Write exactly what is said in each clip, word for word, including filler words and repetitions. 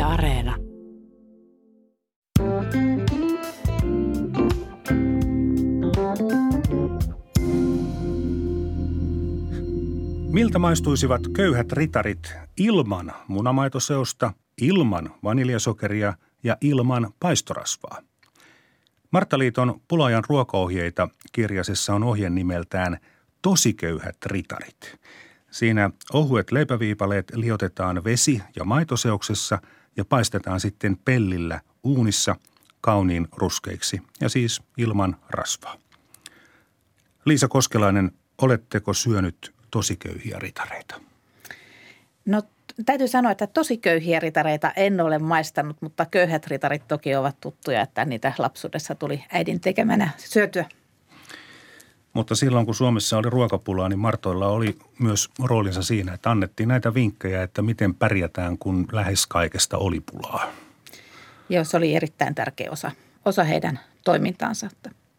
Areena. Miltä maistuisivat köyhät ritarit ilman munamaitoseosta, ilman vaniljasokeria ja ilman paistorasvaa? Marttaliiton Pula-ajan ruokaohjeita -kirjasessa on ohje nimeltään Tosi köyhät ritarit. Siinä ohuet leipäviipaleet liotetaan vesi- ja maitoseoksessa ja paistetaan sitten pellillä uunissa kauniin ruskeiksi ja siis ilman rasvaa. Liisa Koskelainen, oletteko syönyt tosi köyhiä ritareita? No täytyy sanoa, että tosi köyhiä ritareita en ole maistanut, mutta köyhät ritarit toki ovat tuttuja, että niitä lapsuudessa tuli äidin tekemänä syötyä. Mutta silloin kun Suomessa oli ruokapulaa, niin Martoilla oli myös roolinsa siinä, että annettiin näitä vinkkejä, että miten pärjätään, kun lähes kaikesta oli pulaa. Joo, se oli erittäin tärkeä osa, osa heidän toimintaansa.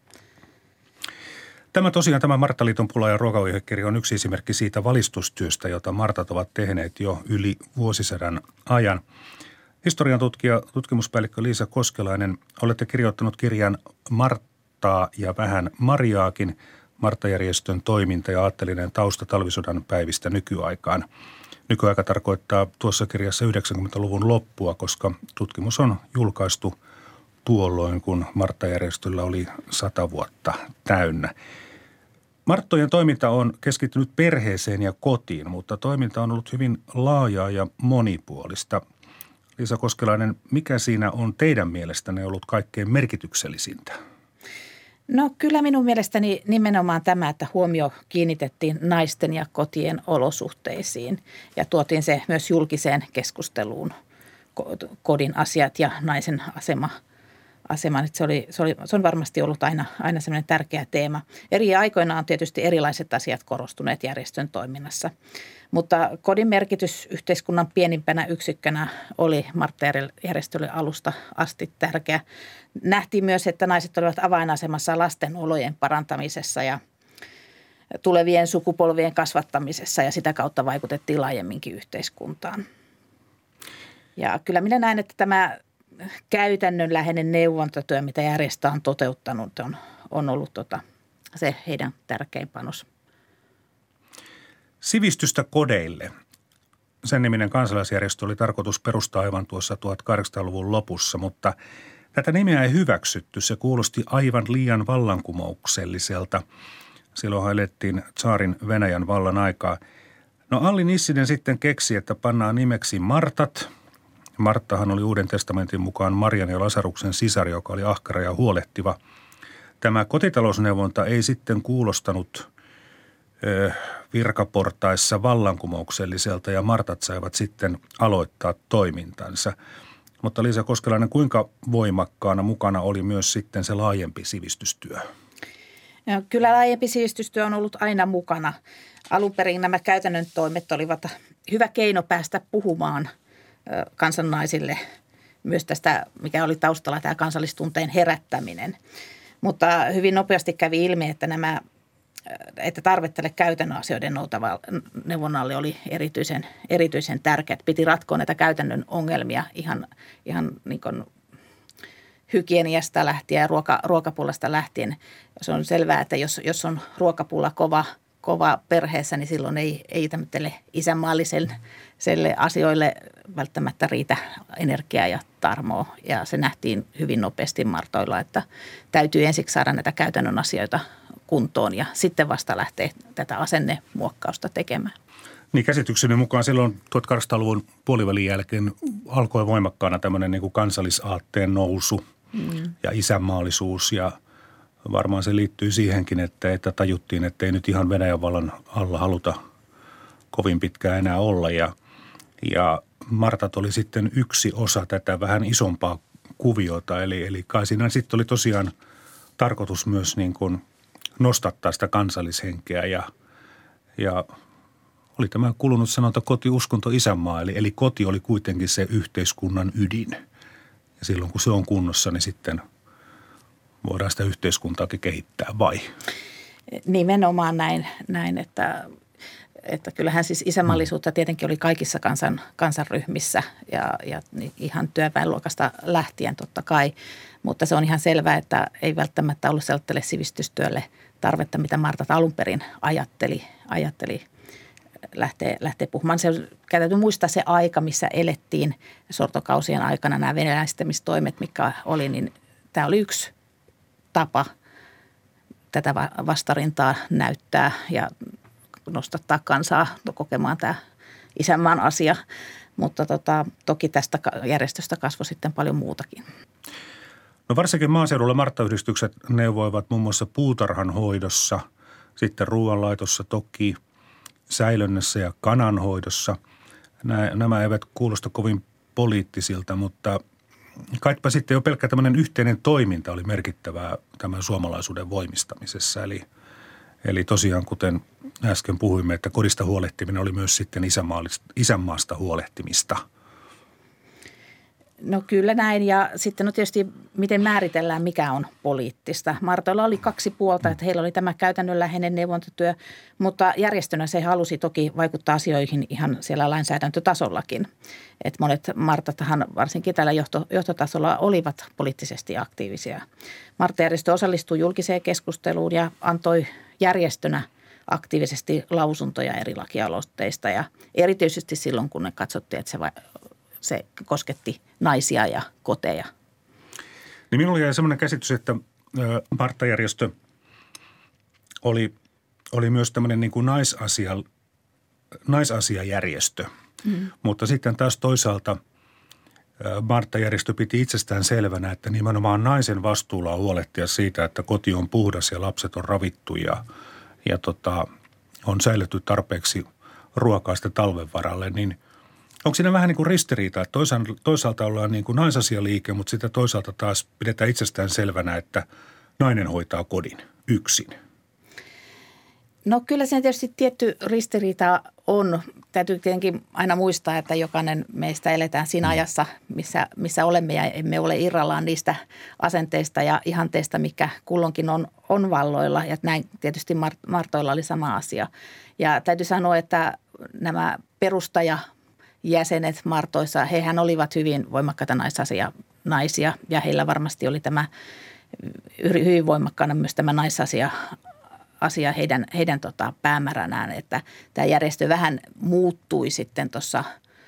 Tämä tosiaan, tämä Marttaliiton Pula- ja ruokaohjekirja on yksi esimerkki siitä valistustyöstä, jota Martat ovat tehneet jo yli vuosisadan ajan. Historian tutkija, tutkimuspäällikkö Liisa Koskelainen, olette kirjoittanut kirjan Marttaa ja vähän Mariaakin, Martta-järjestön toiminta ja aatteellinen tausta talvisodan päivistä nykyaikaan. Nykyaika tarkoittaa tuossa kirjassa yhdeksänkymmentäluvun loppua, koska tutkimus on julkaistu tuolloin, kun Martta-järjestöllä oli sata vuotta täynnä. Marttojen toiminta on keskittynyt perheeseen ja kotiin, mutta toiminta on ollut hyvin laajaa ja monipuolista. Liisa Koskelainen, mikä siinä on teidän mielestänne ollut kaikkein merkityksellisintä? No kyllä minun mielestäni nimenomaan tämä, että huomio kiinnitettiin naisten ja kotien olosuhteisiin ja tuotiin se myös julkiseen keskusteluun, kodin asiat ja naisen asema. aseman. Se, oli, se, oli, se on varmasti ollut aina, aina sellainen tärkeä teema. Eri aikoina on tietysti erilaiset asiat korostuneet järjestön toiminnassa, mutta kodin merkitys yhteiskunnan pienimpänä yksikkönä oli Martta-järjestölle alusta asti tärkeä. Nähtiin myös, että naiset olivat avainasemassa lasten olojen parantamisessa ja tulevien sukupolvien kasvattamisessa ja sitä kautta vaikutettiin laajemminkin yhteiskuntaan. Ja kyllä minä näen, että tämä käytännönläheinen neuvontatyö, mitä järjestö on toteuttanut, on, on ollut tota, se heidän tärkein panos. Sivistystä kodeille. Sen niminen kansalaisjärjestö oli tarkoitus perustaa aivan tuossa tuhatkahdeksansataaluvun lopussa, mutta tätä nimeä ei hyväksytty. Se kuulosti aivan liian vallankumoukselliselta. Silloin elettiin tsaarin Venäjän vallan aikaa. No Alli Nissinen sitten keksi, että pannaan nimeksi Martat. Marttahan oli Uuden testamentin mukaan Marian ja Lasaruksen sisari, joka oli ahkera ja huolehtiva. Tämä kotitalousneuvonta ei sitten kuulostanut ö, virkaportaissa vallankumoukselliselta ja Martat saivat sitten aloittaa toimintansa. Mutta Liisa Koskelainen, kuinka voimakkaana mukana oli myös sitten se laajempi sivistystyö? No, kyllä laajempi sivistystyö on ollut aina mukana. Alun perin nämä käytännön toimet olivat hyvä keino päästä puhumaan kansannaisille myös tästä, mikä oli taustalla tämä kansallistunteen herättäminen. Mutta hyvin nopeasti kävi ilmi, että nämä, että tarve tälle käytännön asioiden neuvonnalle oli erityisen, erityisen tärkeä. Piti ratkoa näitä käytännön ongelmia ihan, ihan niin kuin hygieniasta lähtien ja ruoka, ruokapulasta lähtien. Se on selvää, että jos, jos on ruokapulla kova, kova perheessä, niin silloin ei, ei tämmöiselle isänmaalliselle asioille välttämättä riitä energiaa ja tarmoa. Ja se nähtiin hyvin nopeasti Martoilla, että täytyy ensiksi saada näitä käytännön asioita kuntoon ja sitten vasta lähteä tätä asennemuokkausta tekemään. Niin käsitykseni mukaan silloin tuhatkahdeksansataaluvun puolivälin jälkeen alkoi voimakkaana tämmöinen niin kuin kansallisaatteen nousu mm. ja isänmaallisuus ja varmaan se liittyy siihenkin, että, että tajuttiin, että ei nyt ihan Venäjän vallan alla haluta kovin pitkään enää olla. Ja, ja Martat oli sitten yksi osa tätä vähän isompaa kuviota. Eli, eli kai siinä sitten oli tosiaan tarkoitus myös niin kuin nostattaa sitä kansallishenkeä ja, ja oli tämä kulunut sanonta koti, uskonto, isänmaa. Eli, eli koti oli kuitenkin se yhteiskunnan ydin. Ja silloin kun se on kunnossa, niin sitten voidaan sitä yhteiskuntaakin kehittää, vai? Nimenomaan näin, näin että että kyllähän siis isänmaallisuutta tietenkin oli kaikissa kansan, kansanryhmissä ja, ja ihan työväenluokasta lähtien totta kai, mutta se on ihan selvää, että ei välttämättä ollut sellaiselle sivistystyölle tarvetta, mitä Marta alun perin ajatteli, ajatteli lähtee, lähtee puhumaan. Se täytyy muistaa se aika, missä elettiin sortokausien aikana nämä venäläistämistoimet, mikä oli, niin tämä oli yksi tapa tätä vastarintaa näyttää ja nostattaa kansaa kokemaan tämä isänmaan asia, mutta tota, toki tästä järjestöstä kasvoi sitten paljon muutakin. No varsinkin maaseudulla Martta-yhdistykset neuvoivat muun muassa puutarhan hoidossa, sitten ruoanlaitossa toki, säilönnässä ja kananhoidossa. Nämä eivät kuulosta kovin poliittisilta, mutta kaipa sitten jo pelkkä tämmöinen yhteinen toiminta oli merkittävää tämän suomalaisuuden voimistamisessa. Eli, eli tosiaan, kuten äsken puhuimme, että kodista huolehtiminen oli myös sitten isänmaasta huolehtimista. No kyllä näin, ja sitten no tietysti miten määritellään, mikä on poliittista. Martoilla oli kaksi puolta, että heillä oli tämä käytännönläheinen neuvontatyö, mutta järjestönä se halusi toki vaikuttaa asioihin ihan siellä lainsäädäntötasollakin. Et monet Martathan varsinkin tällä johto, johtotasolla olivat poliittisesti aktiivisia. Martta-järjestö osallistui julkiseen keskusteluun ja antoi järjestönä aktiivisesti lausuntoja eri lakialoitteista ja erityisesti silloin, kun ne katsottiin, että se va- Se kosketti naisia ja koteja. Niin minulla jäi sellainen käsitys, että Martta-järjestö oli, oli myös tämmöinen niin kuin naisasia, naisasiajärjestö. Mm. Mutta sitten taas toisaalta Martta-järjestö piti itsestään selvänä, että nimenomaan naisen vastuulla on huolehtia siitä, että koti on puhdas ja lapset on ravittu ja, ja tota, on säilytty tarpeeksi ruokaa sitten talven varalle, niin onko siinä vähän niin kuin ristiriita, että toisaalta, toisaalta ollaan niin kuin naisasialiike, mutta sitten toisaalta taas pidetään itsestään selvänä, että nainen hoitaa kodin yksin? No kyllä siinä tietysti tietty ristiriita on. Täytyy tietenkin aina muistaa, että jokainen meistä eletään siinä ajassa, missä, missä olemme ja emme ole irrallaan niistä asenteista ja ihanteista, mikä kulloinkin on, on valloilla. Ja näin tietysti Martoilla oli sama asia. Ja täytyy sanoa, että nämä perustaja jäsenet Martoissa, hehän olivat hyvin voimakkaita naisasia naisia ja heillä varmasti oli tämä hyvin voimakkaana myös tämä naisasia asia heidän, heidän tota päämäränään, että tämä järjestö vähän muuttui sitten tuossa,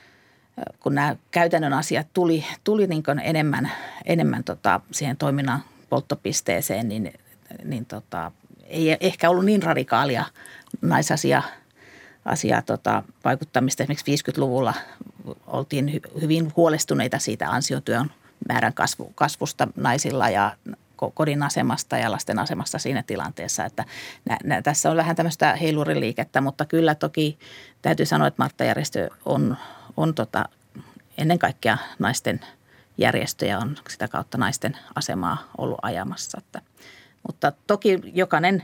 kun nämä käytännön asiat tuli, tuli niin kuin enemmän, enemmän tota siihen toiminnan polttopisteeseen, niin, niin tota, ei ehkä ollut niin radikaalia naisasia asiaa tota, vaikuttamista. Esimerkiksi viisikymmentäluvulla oltiin hy, hyvin huolestuneita siitä ansiotyön määrän kasvu, kasvusta naisilla ja kodin asemasta ja lasten asemasta siinä tilanteessa. Että nä, nä, tässä on vähän tämmöistä heiluriliikettä, mutta kyllä toki täytyy sanoa, että Martta-järjestö on, on tota, ennen kaikkea naisten järjestö ja on sitä kautta naisten asemaa ollut ajamassa. Että, mutta toki jokainen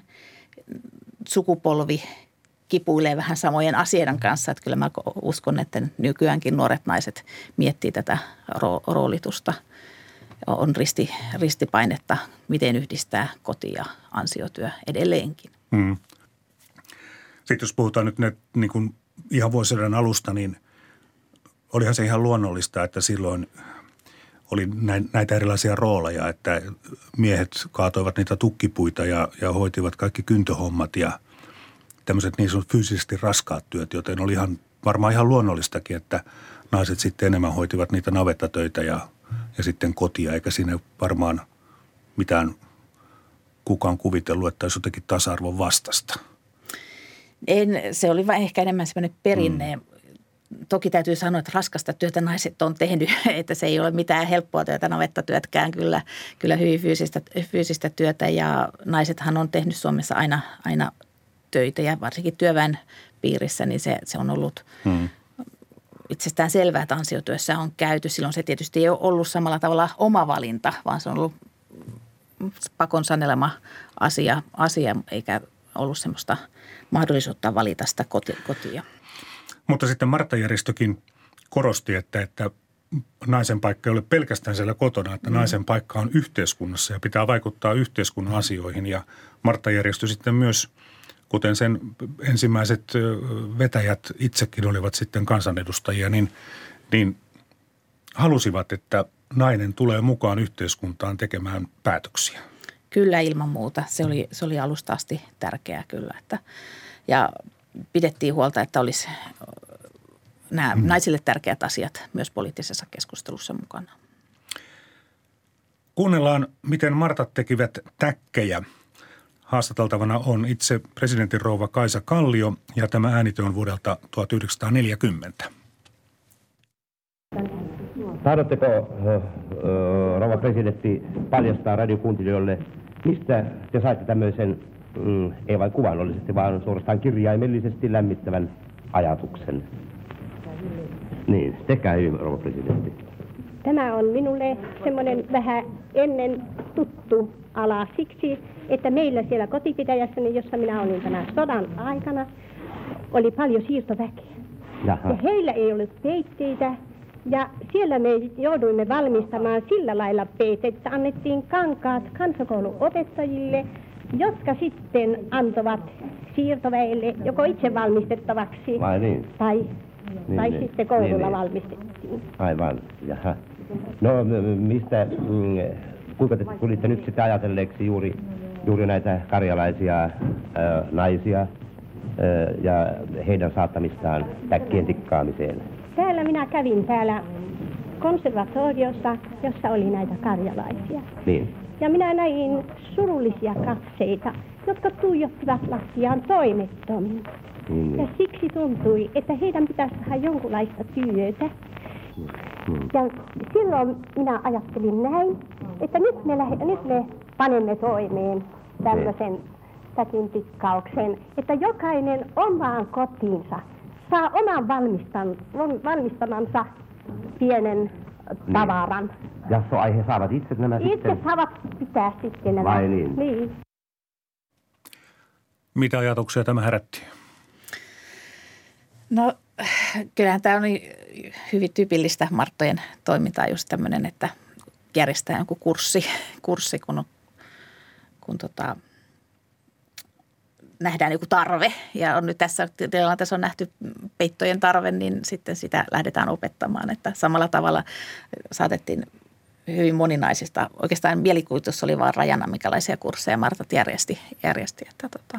sukupolvi kipuilee vähän samojen asioiden kanssa. Että kyllä mä uskon, että nykyäänkin nuoret naiset miettii tätä roolitusta. On risti, ristipainetta, miten yhdistää koti- ja ansiotyö edelleenkin. Hmm. Sitten jos puhutaan nyt ne, niin kuin ihan vuosisadan alusta, niin olihan se ihan luonnollista, että silloin oli näitä erilaisia rooleja, että miehet kaatoivat niitä tukkipuita ja, ja hoitivat kaikki kyntöhommat ja tämmöiset niin sanotut fyysisesti raskaat työt, joten oli ihan, varmaan ihan luonnollistakin, että naiset sitten enemmän hoitivat niitä navettatöitä ja, ja sitten kotia, eikä siinä varmaan mitään kukaan kuvitellut, että olisi jotenkin tasa-arvon vastasta. En, se oli ehkä enemmän semmoinen perinne. Mm. Toki täytyy sanoa, että raskasta työtä naiset on tehnyt, että se ei ole mitään helppoa työtä, navettatyötkään kyllä, kyllä hyvin fyysistä, fyysistä työtä ja naisethan on tehnyt Suomessa aina, aina töitä ja varsinkin työväen piirissä, niin se, se on ollut hmm. itsestään selvää, että ansiotyössä on käyty. Silloin se tietysti ei ole ollut samalla tavalla oma valinta, vaan se on ollut pakon sanelema asia, asia eikä ollut semmoista mahdollisuutta valita sitä kotia. Mutta sitten Martta-järjestökin korosti, että, että naisen paikka ei ole pelkästään siellä kotona, että mm. naisen paikka on yhteiskunnassa ja pitää vaikuttaa yhteiskunnan asioihin. Ja Martta-järjestö sitten myös kuten sen ensimmäiset vetäjät itsekin olivat sitten kansanedustajia, niin, niin halusivat, että nainen tulee mukaan yhteiskuntaan tekemään päätöksiä. Kyllä, ilman muuta. Se oli, se oli alusta asti tärkeää kyllä. Että, ja pidettiin huolta, että olisi nämä hmm. naisille tärkeät asiat myös poliittisessa keskustelussa mukana. Kuunnellaan, miten Martat tekivät täkkejä. Haastateltavana on itse presidentin rouva Kaisa Kallio ja tämä äänite on vuodelta tuhatyhdeksänsataaneljäkymmentä. Tahdotteko, rouva presidentti, paljastaa radiokuuntelijoille, mistä te saitte tämmöisen, mm, ei vain kuvainnollisesti, vaan suorastaan kirjaimellisesti lämmittävän ajatuksen? Niin, te käy, rouva presidentti. Tämä on minulle semmoinen vähän ennen tuttu ala siksi, että meillä siellä kotipitäjässäni, jossa minä olin tämän sodan aikana, oli paljon siirtoväkeä. Jaha. Ja heillä ei ollut peitteitä. Ja siellä me jouduimme valmistamaan sillä lailla peitteet, että annettiin kankaat kansakouluopettajille, jotka sitten antoivat siirtoväelle joko itse valmistettavaksi Vai niin? tai, niin, tai niin. sitten koululla niin, niin. valmistettiin. Aivan, jaha. No mistä, mm, kuinka te tulitte nyt sitten ajatelleeksi juuri, juuri näitä karjalaisia äh, naisia äh, ja heidän saattamistaan täkkien tikkaamiseen? Täällä minä kävin täällä konservatoriossa, jossa oli näitä karjalaisia. Niin. Ja minä näin surullisia katseita, jotka tuijottivat lattiaan toimettomiin. Niin, niin. Ja siksi tuntui, että heidän pitäisi saada jonkunlaista työtä. Hmm. Ja silloin minä ajattelin näin, että nyt me, lähe, nyt me panemme toimeen tämmöisen täkin tikkauksen, että jokainen omaan kotiinsa saa oman valmistan, valmistamansa pienen tavaran. Niin. Ja so, ai he saavat itse nämä itse sitten? Itse saavat pitää sitten nämä. Vai niin? Niin. Mitä ajatuksia tämä herätti? No kyllähän tämä on hyvin tyypillistä Marttojen toimintaa just tämmöinen, että järjestää jonkun kurssi, kurssi kun, on, kun tota, nähdään joku tarve ja on nyt tässä tilanteessa on nähty peittojen tarve, niin sitten sitä lähdetään opettamaan. Että samalla tavalla saatettiin hyvin moninaisista. Oikeastaan mielikuvitus oli vaan rajana, minkälaisia kursseja Martat järjesti. järjesti että tota.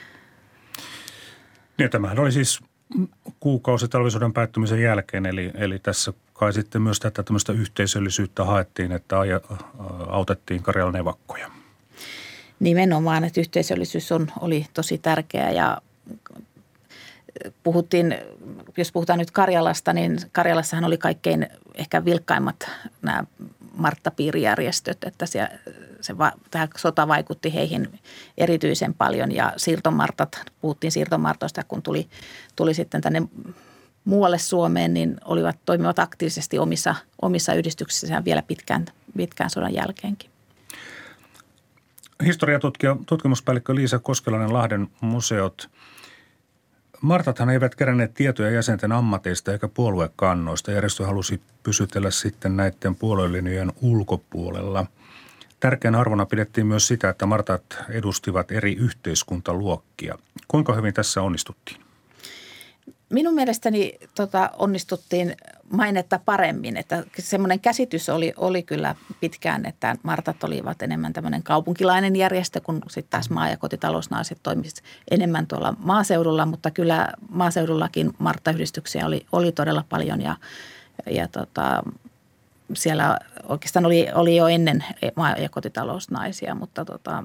Niin, tämähän oli siis kuukausi talvisodan päättymisen jälkeen, eli, eli tässä kai sitten myös tätä tämmöistä yhteisöllisyyttä haettiin, että autettiin Karjalan evakkoja. Nimenomaan, että yhteisöllisyys on, oli tosi tärkeää ja puhuttiin, jos puhutaan nyt Karjalasta, niin Karjalassahan oli kaikkein ehkä vilkkaimmat nämä Martta-piirijärjestöt, että se, se va, tämä sota vaikutti heihin erityisen paljon ja siirtomartat, puhuttiin siirtomartoista, kun tuli, tuli sitten tänne muualle Suomeen, niin olivat, toimivat aktiivisesti omissa, omissa yhdistyksissään vielä pitkään, pitkään sodan jälkeenkin. Historiatutkija, tutkimuspäällikkö Liisa Koskelainen, Lahden museot. Martathan eivät keränneet tietoja jäsenten ammateista eikä puoluekannoista. Järjestö halusi pysytellä sitten näiden puoluelinjojen ulkopuolella. Tärkeänä arvona pidettiin myös sitä, että Martat edustivat eri yhteiskuntaluokkia. Kuinka hyvin tässä onnistuttiin? Minun mielestäni tota, onnistuttiin mainetta paremmin, että semmoinen käsitys oli, oli kyllä pitkään, että Martat olivat enemmän tämmöinen kaupunkilainen järjestö, kun sitten taas maa- ja kotitalousnaiset toimisivat enemmän tuolla maaseudulla, mutta kyllä maaseudullakin Martta-yhdistyksiä oli, oli todella paljon ja, ja tota, siellä oikeastaan oli, oli jo ennen maa- ja kotitalousnaisia, mutta tota,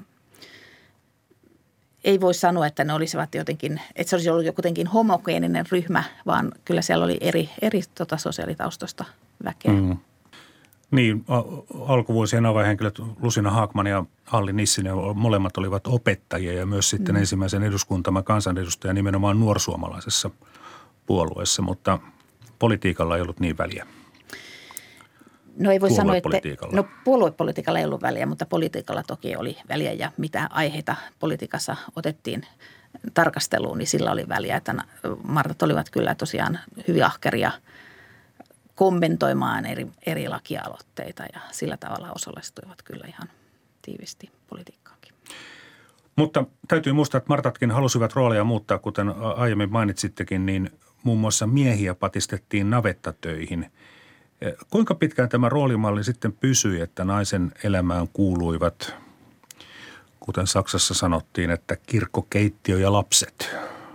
ei voi sanoa, että ne olisivat jotenkin, että se olisi ollut jotenkin homogeeninen ryhmä, vaan kyllä siellä oli eri, eri tota, sosiaalitaustosta väkeä. Mm. Niin, alkuvuosien avainhenkilöt Lucina Haakman ja Alli Nissinen molemmat olivat opettajia ja myös sitten mm. ensimmäisen eduskuntaman kansanedustaja nimenomaan nuorsuomalaisessa puolueessa, mutta politiikalla ei ollut niin väliä. No ei voi sanoa, että no puoluepolitiikalla ei ollut väliä, mutta politiikalla toki oli väliä ja mitä aiheita politiikassa otettiin tarkasteluun, niin sillä oli väliä. Että Martat olivat kyllä tosiaan hyvin ahkeria kommentoimaan eri, eri lakialoitteita ja sillä tavalla osallistuivat kyllä ihan tiivisti politiikkaankin. Mutta täytyy muistaa, että Martatkin halusivat rooleja muuttaa, kuten aiemmin mainitsittekin, niin muun muassa miehiä patistettiin navettatöihin. Kuinka pitkään tämä roolimalli sitten pysyi, että naisen elämään kuuluivat, kuten Saksassa sanottiin, että kirkko, keittiö ja lapset?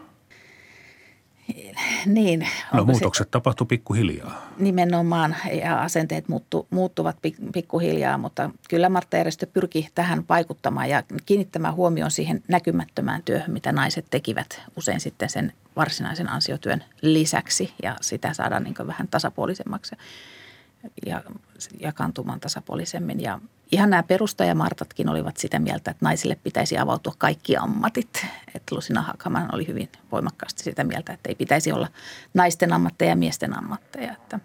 Niin. No muutokset se tapahtui pikkuhiljaa. Nimenomaan ja asenteet muuttu, muuttuvat pikkuhiljaa, mutta kyllä Martta Järjestö pyrki tähän vaikuttamaan ja kiinnittämään huomioon siihen näkymättömään työhön, mitä naiset tekivät usein sitten sen varsinaisen ansiotyön lisäksi ja sitä saadaan niin kuin vähän tasapuolisemmaksi ja jakantumaan tasapuolisemmin. Ja ihan nämä perustajamartatkin olivat sitä mieltä, että naisille pitäisi avautua kaikki ammatit. Että Lucina Hagman oli hyvin voimakkaasti sitä mieltä, että ei pitäisi olla naisten ammatteja ja miesten ammatteja. Että.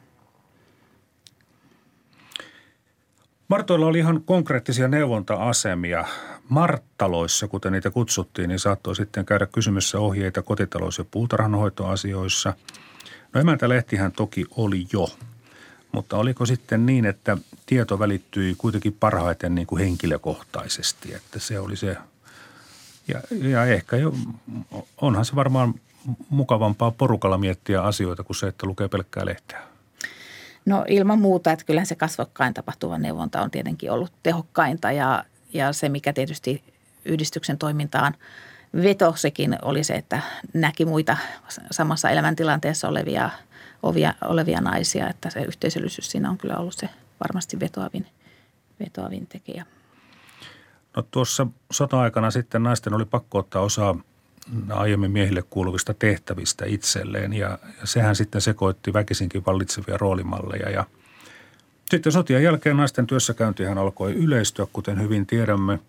Martoilla oli ihan konkreettisia neuvonta-asemia. Marttaloissa, kuten niitä kutsuttiin, niin saattoi sitten käydä kysymässä ohjeita kotitalous- ja puutarhanhoitoasioissa. No emäntälehtihän toki oli jo. Mutta oliko sitten niin, että tieto välittyi kuitenkin parhaiten niin kuin henkilökohtaisesti, että se oli se, ja, ja ehkä jo, onhan se varmaan mukavampaa porukalla miettiä asioita kuin se, että lukee pelkkää lehteä. No ilman muuta, että kyllähän se kasvokkain tapahtuva neuvonta on tietenkin ollut tehokkainta ja, ja se, mikä tietysti yhdistyksen toimintaan veto, sekin oli se, että näki muita samassa elämäntilanteessa olevia Ovia, olevia naisia, että se yhteisöllisyys siinä on kyllä ollut se varmasti vetoavin, vetoavin tekijä. No tuossa sota-aikana sitten naisten oli pakko ottaa osaa aiemmin miehille kuuluvista tehtävistä itselleen ja, ja sehän sitten sekoitti väkisinkin vallitsevia roolimalleja ja sitten sotien jälkeen naisten työssäkäyntihän alkoi yleistyä, kuten hyvin tiedämme.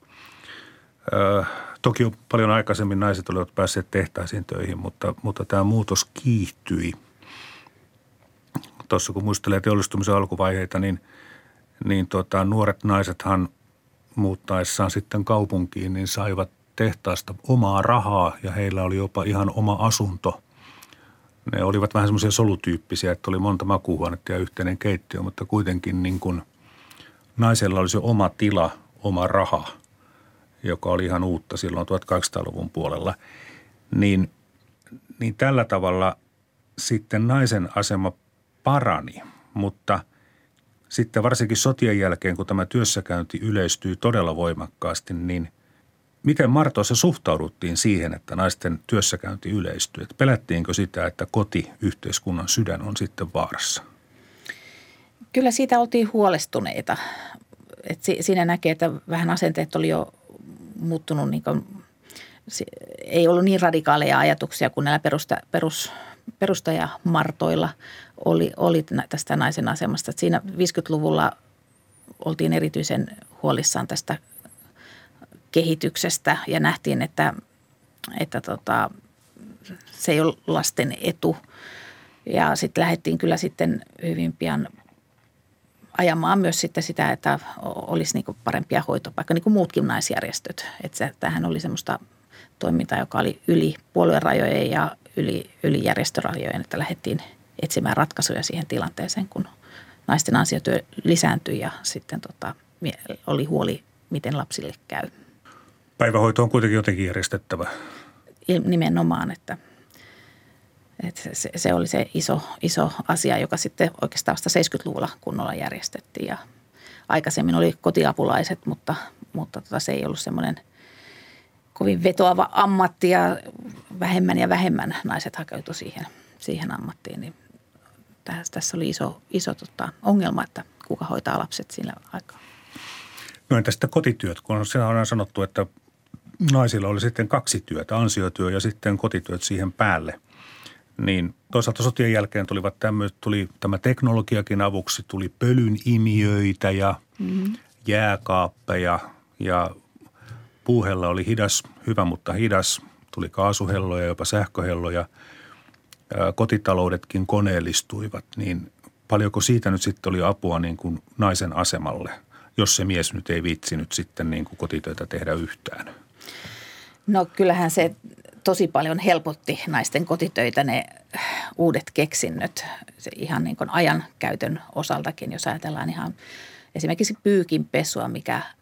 Ö, toki jo paljon aikaisemmin naiset olivat päässeet tehtaisiin töihin, mutta, mutta tämä muutos kiihtyi. Tuossa kun muistelee teollistumisen alkuvaiheita, niin, niin tota, nuoret naisethan muuttaessaan sitten kaupunkiin, niin saivat tehtaasta omaa rahaa ja heillä oli jopa ihan oma asunto. Ne olivat vähän semmoisia solutyyppisiä, että oli monta makuuhuonetta ja yhteinen keittiö, mutta kuitenkin niin kuin naisella oli se oma tila, oma raha, joka oli ihan uutta silloin tuhatkahdeksansataaluvun puolella. Niin, niin tällä tavalla sitten naisen asema parani, mutta sitten varsinkin sotien jälkeen, kun tämä työssäkäynti yleistyi todella voimakkaasti, niin miten Martoissa suhtauduttiin siihen, että naisten työssäkäynti yleistyi? Että pelättiinkö sitä, että koti, yhteiskunnan sydän on sitten vaarassa? Kyllä siitä oltiin huolestuneita. Et siinä näkee, että vähän asenteet oli jo muuttunut, niin kuin, ei ollut niin radikaaleja ajatuksia kuin näillä perusta, perus perustajamartoilla oli, oli tästä naisen asemasta. Että siinä viisikymmentäluvulla oltiin erityisen huolissaan tästä kehityksestä ja nähtiin, että, että tota, se ei ole lasten etu. Ja sitten lähdettiin kyllä sitten hyvin pian ajamaan myös sitten sitä, että olisi niinku parempia hoitopaikkoja, niin kuin muutkin naisjärjestöt. Että tämähän oli semmoista toimintaa, joka oli yli puoluerajojen ja yli, yli järjestörajojen, että lähdettiin etsimään ratkaisuja siihen tilanteeseen, kun naisten ansiotyö lisääntyi ja sitten tota, oli huoli, miten lapsille käy. Päivähoito on kuitenkin jotenkin järjestettävä. Nimenomaan, että, että se, se oli se iso, iso asia, joka sitten oikeastaan vasta seitsemänkymmentäluvulla kunnolla järjestettiin. Ja aikaisemmin oli kotiapulaiset, mutta, mutta tota, se ei ollut semmoinen kovin vetoava ammatti ja vähemmän ja vähemmän naiset hakeutuivat siihen, siihen ammattiin. Niin tässä oli iso, iso tota, ongelma, että kuka hoitaa lapset siinä aikaa. No entä sitten kotityöt, kun on sanottu, että naisilla oli sitten kaksi työtä, ansiotyö ja sitten kotityöt siihen päälle. Niin toisaalta sotien jälkeen tulivat tämmöiset, tuli tämä teknologiakin avuksi, tuli pölynimijöitä ja mm-hmm. jääkaappeja ja puuhella oli hidas, hyvä mutta hidas, tuli kaasuhelloja, jopa sähköhelloja, kotitaloudetkin koneellistuivat, niin paljonko siitä nyt sitten oli apua niin kuin naisen asemalle, jos se mies nyt ei viitsinyt sitten niin kuin kotitöitä tehdä yhtään? No kyllähän se tosi paljon helpotti naisten kotitöitä ne uudet keksinnöt, se ihan niin kuin ajan käytön osaltakin, jos ajatellaan ihan esimerkiksi pyykinpesua, mikä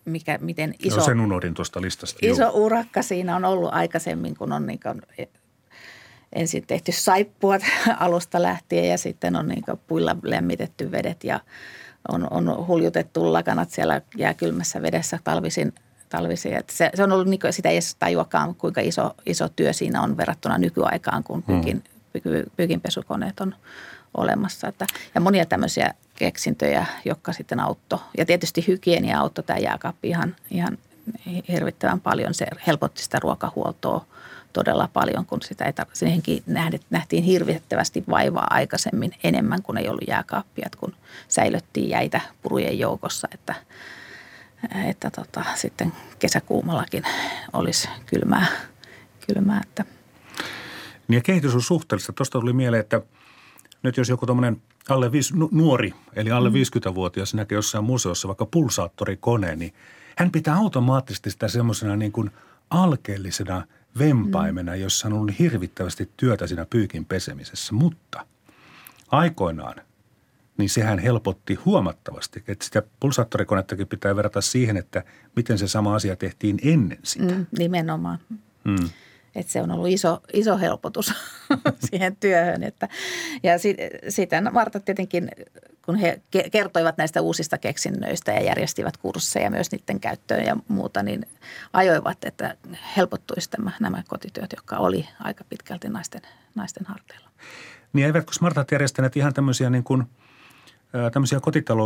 mikä, miten iso, no sen unohdin tuosta listasta. iso Juu. urakka siinä on ollut aikaisemmin, kun on niin kuin ensin tehty saippuat alusta lähtien ja sitten on niin kuin puilla lämmitetty vedet ja on, on huljutettu lakanat siellä jääkylmässä vedessä talvisin. talvisin. Että se, se on ollut, niin kuin, sitä ei edes tajuakaan, kuinka iso, iso työ siinä on verrattuna nykyaikaan, kun pyykin, hmm. pyykinpesukoneet on olemassa. Että, ja monia tämmöisiä keksintöjä, jotka sitten auttoi. Ja tietysti hygienia auttoi tämä jääkaappi ihan, ihan hirvittävän paljon. Se helpotti sitä ruokahuoltoa todella paljon, kun sitä ei tar- siihenkin nähtiin hirvittävästi vaivaa aikaisemmin enemmän, kuin ei ollut jääkaappia, kun säilöttiin jäitä purujen joukossa, että, että tota, sitten kesäkuumallakin olisi kylmää. kylmää että. Niin ja kehitys on suhteellista. Tuosta tuli mieleen, että nyt jos joku tuommoinen alle viisi, nuori, eli alle mm. viisikymmentävuotias näkee jossain museossa vaikka pulsaattorikone, niin hän pitää automaattisesti sitä semmoisena niin kuin alkeellisena vempaimena, jossa on ollut hirvittävästi työtä siinä pyykin pesemisessä. Mutta aikoinaan, niin sehän helpotti huomattavasti. Että sitä pulsaattorikonettakin pitää verrata siihen, että miten se sama asia tehtiin ennen sitä. Mm, nimenomaan. Mm. Että se on ollut iso, iso helpotus siihen työhön. Että, ja sitten Marta tietenkin, kun he kertoivat näistä uusista keksinnöistä ja järjestivät kursseja myös niiden käyttöön ja muuta, niin ajoivat, että helpottuisi tämä, nämä kotityöt, jotka oli aika pitkälti naisten, naisten harteilla. Niin eivätkö Martat järjestäneet ihan tämmöisiä, niin kuin, tämmöisiä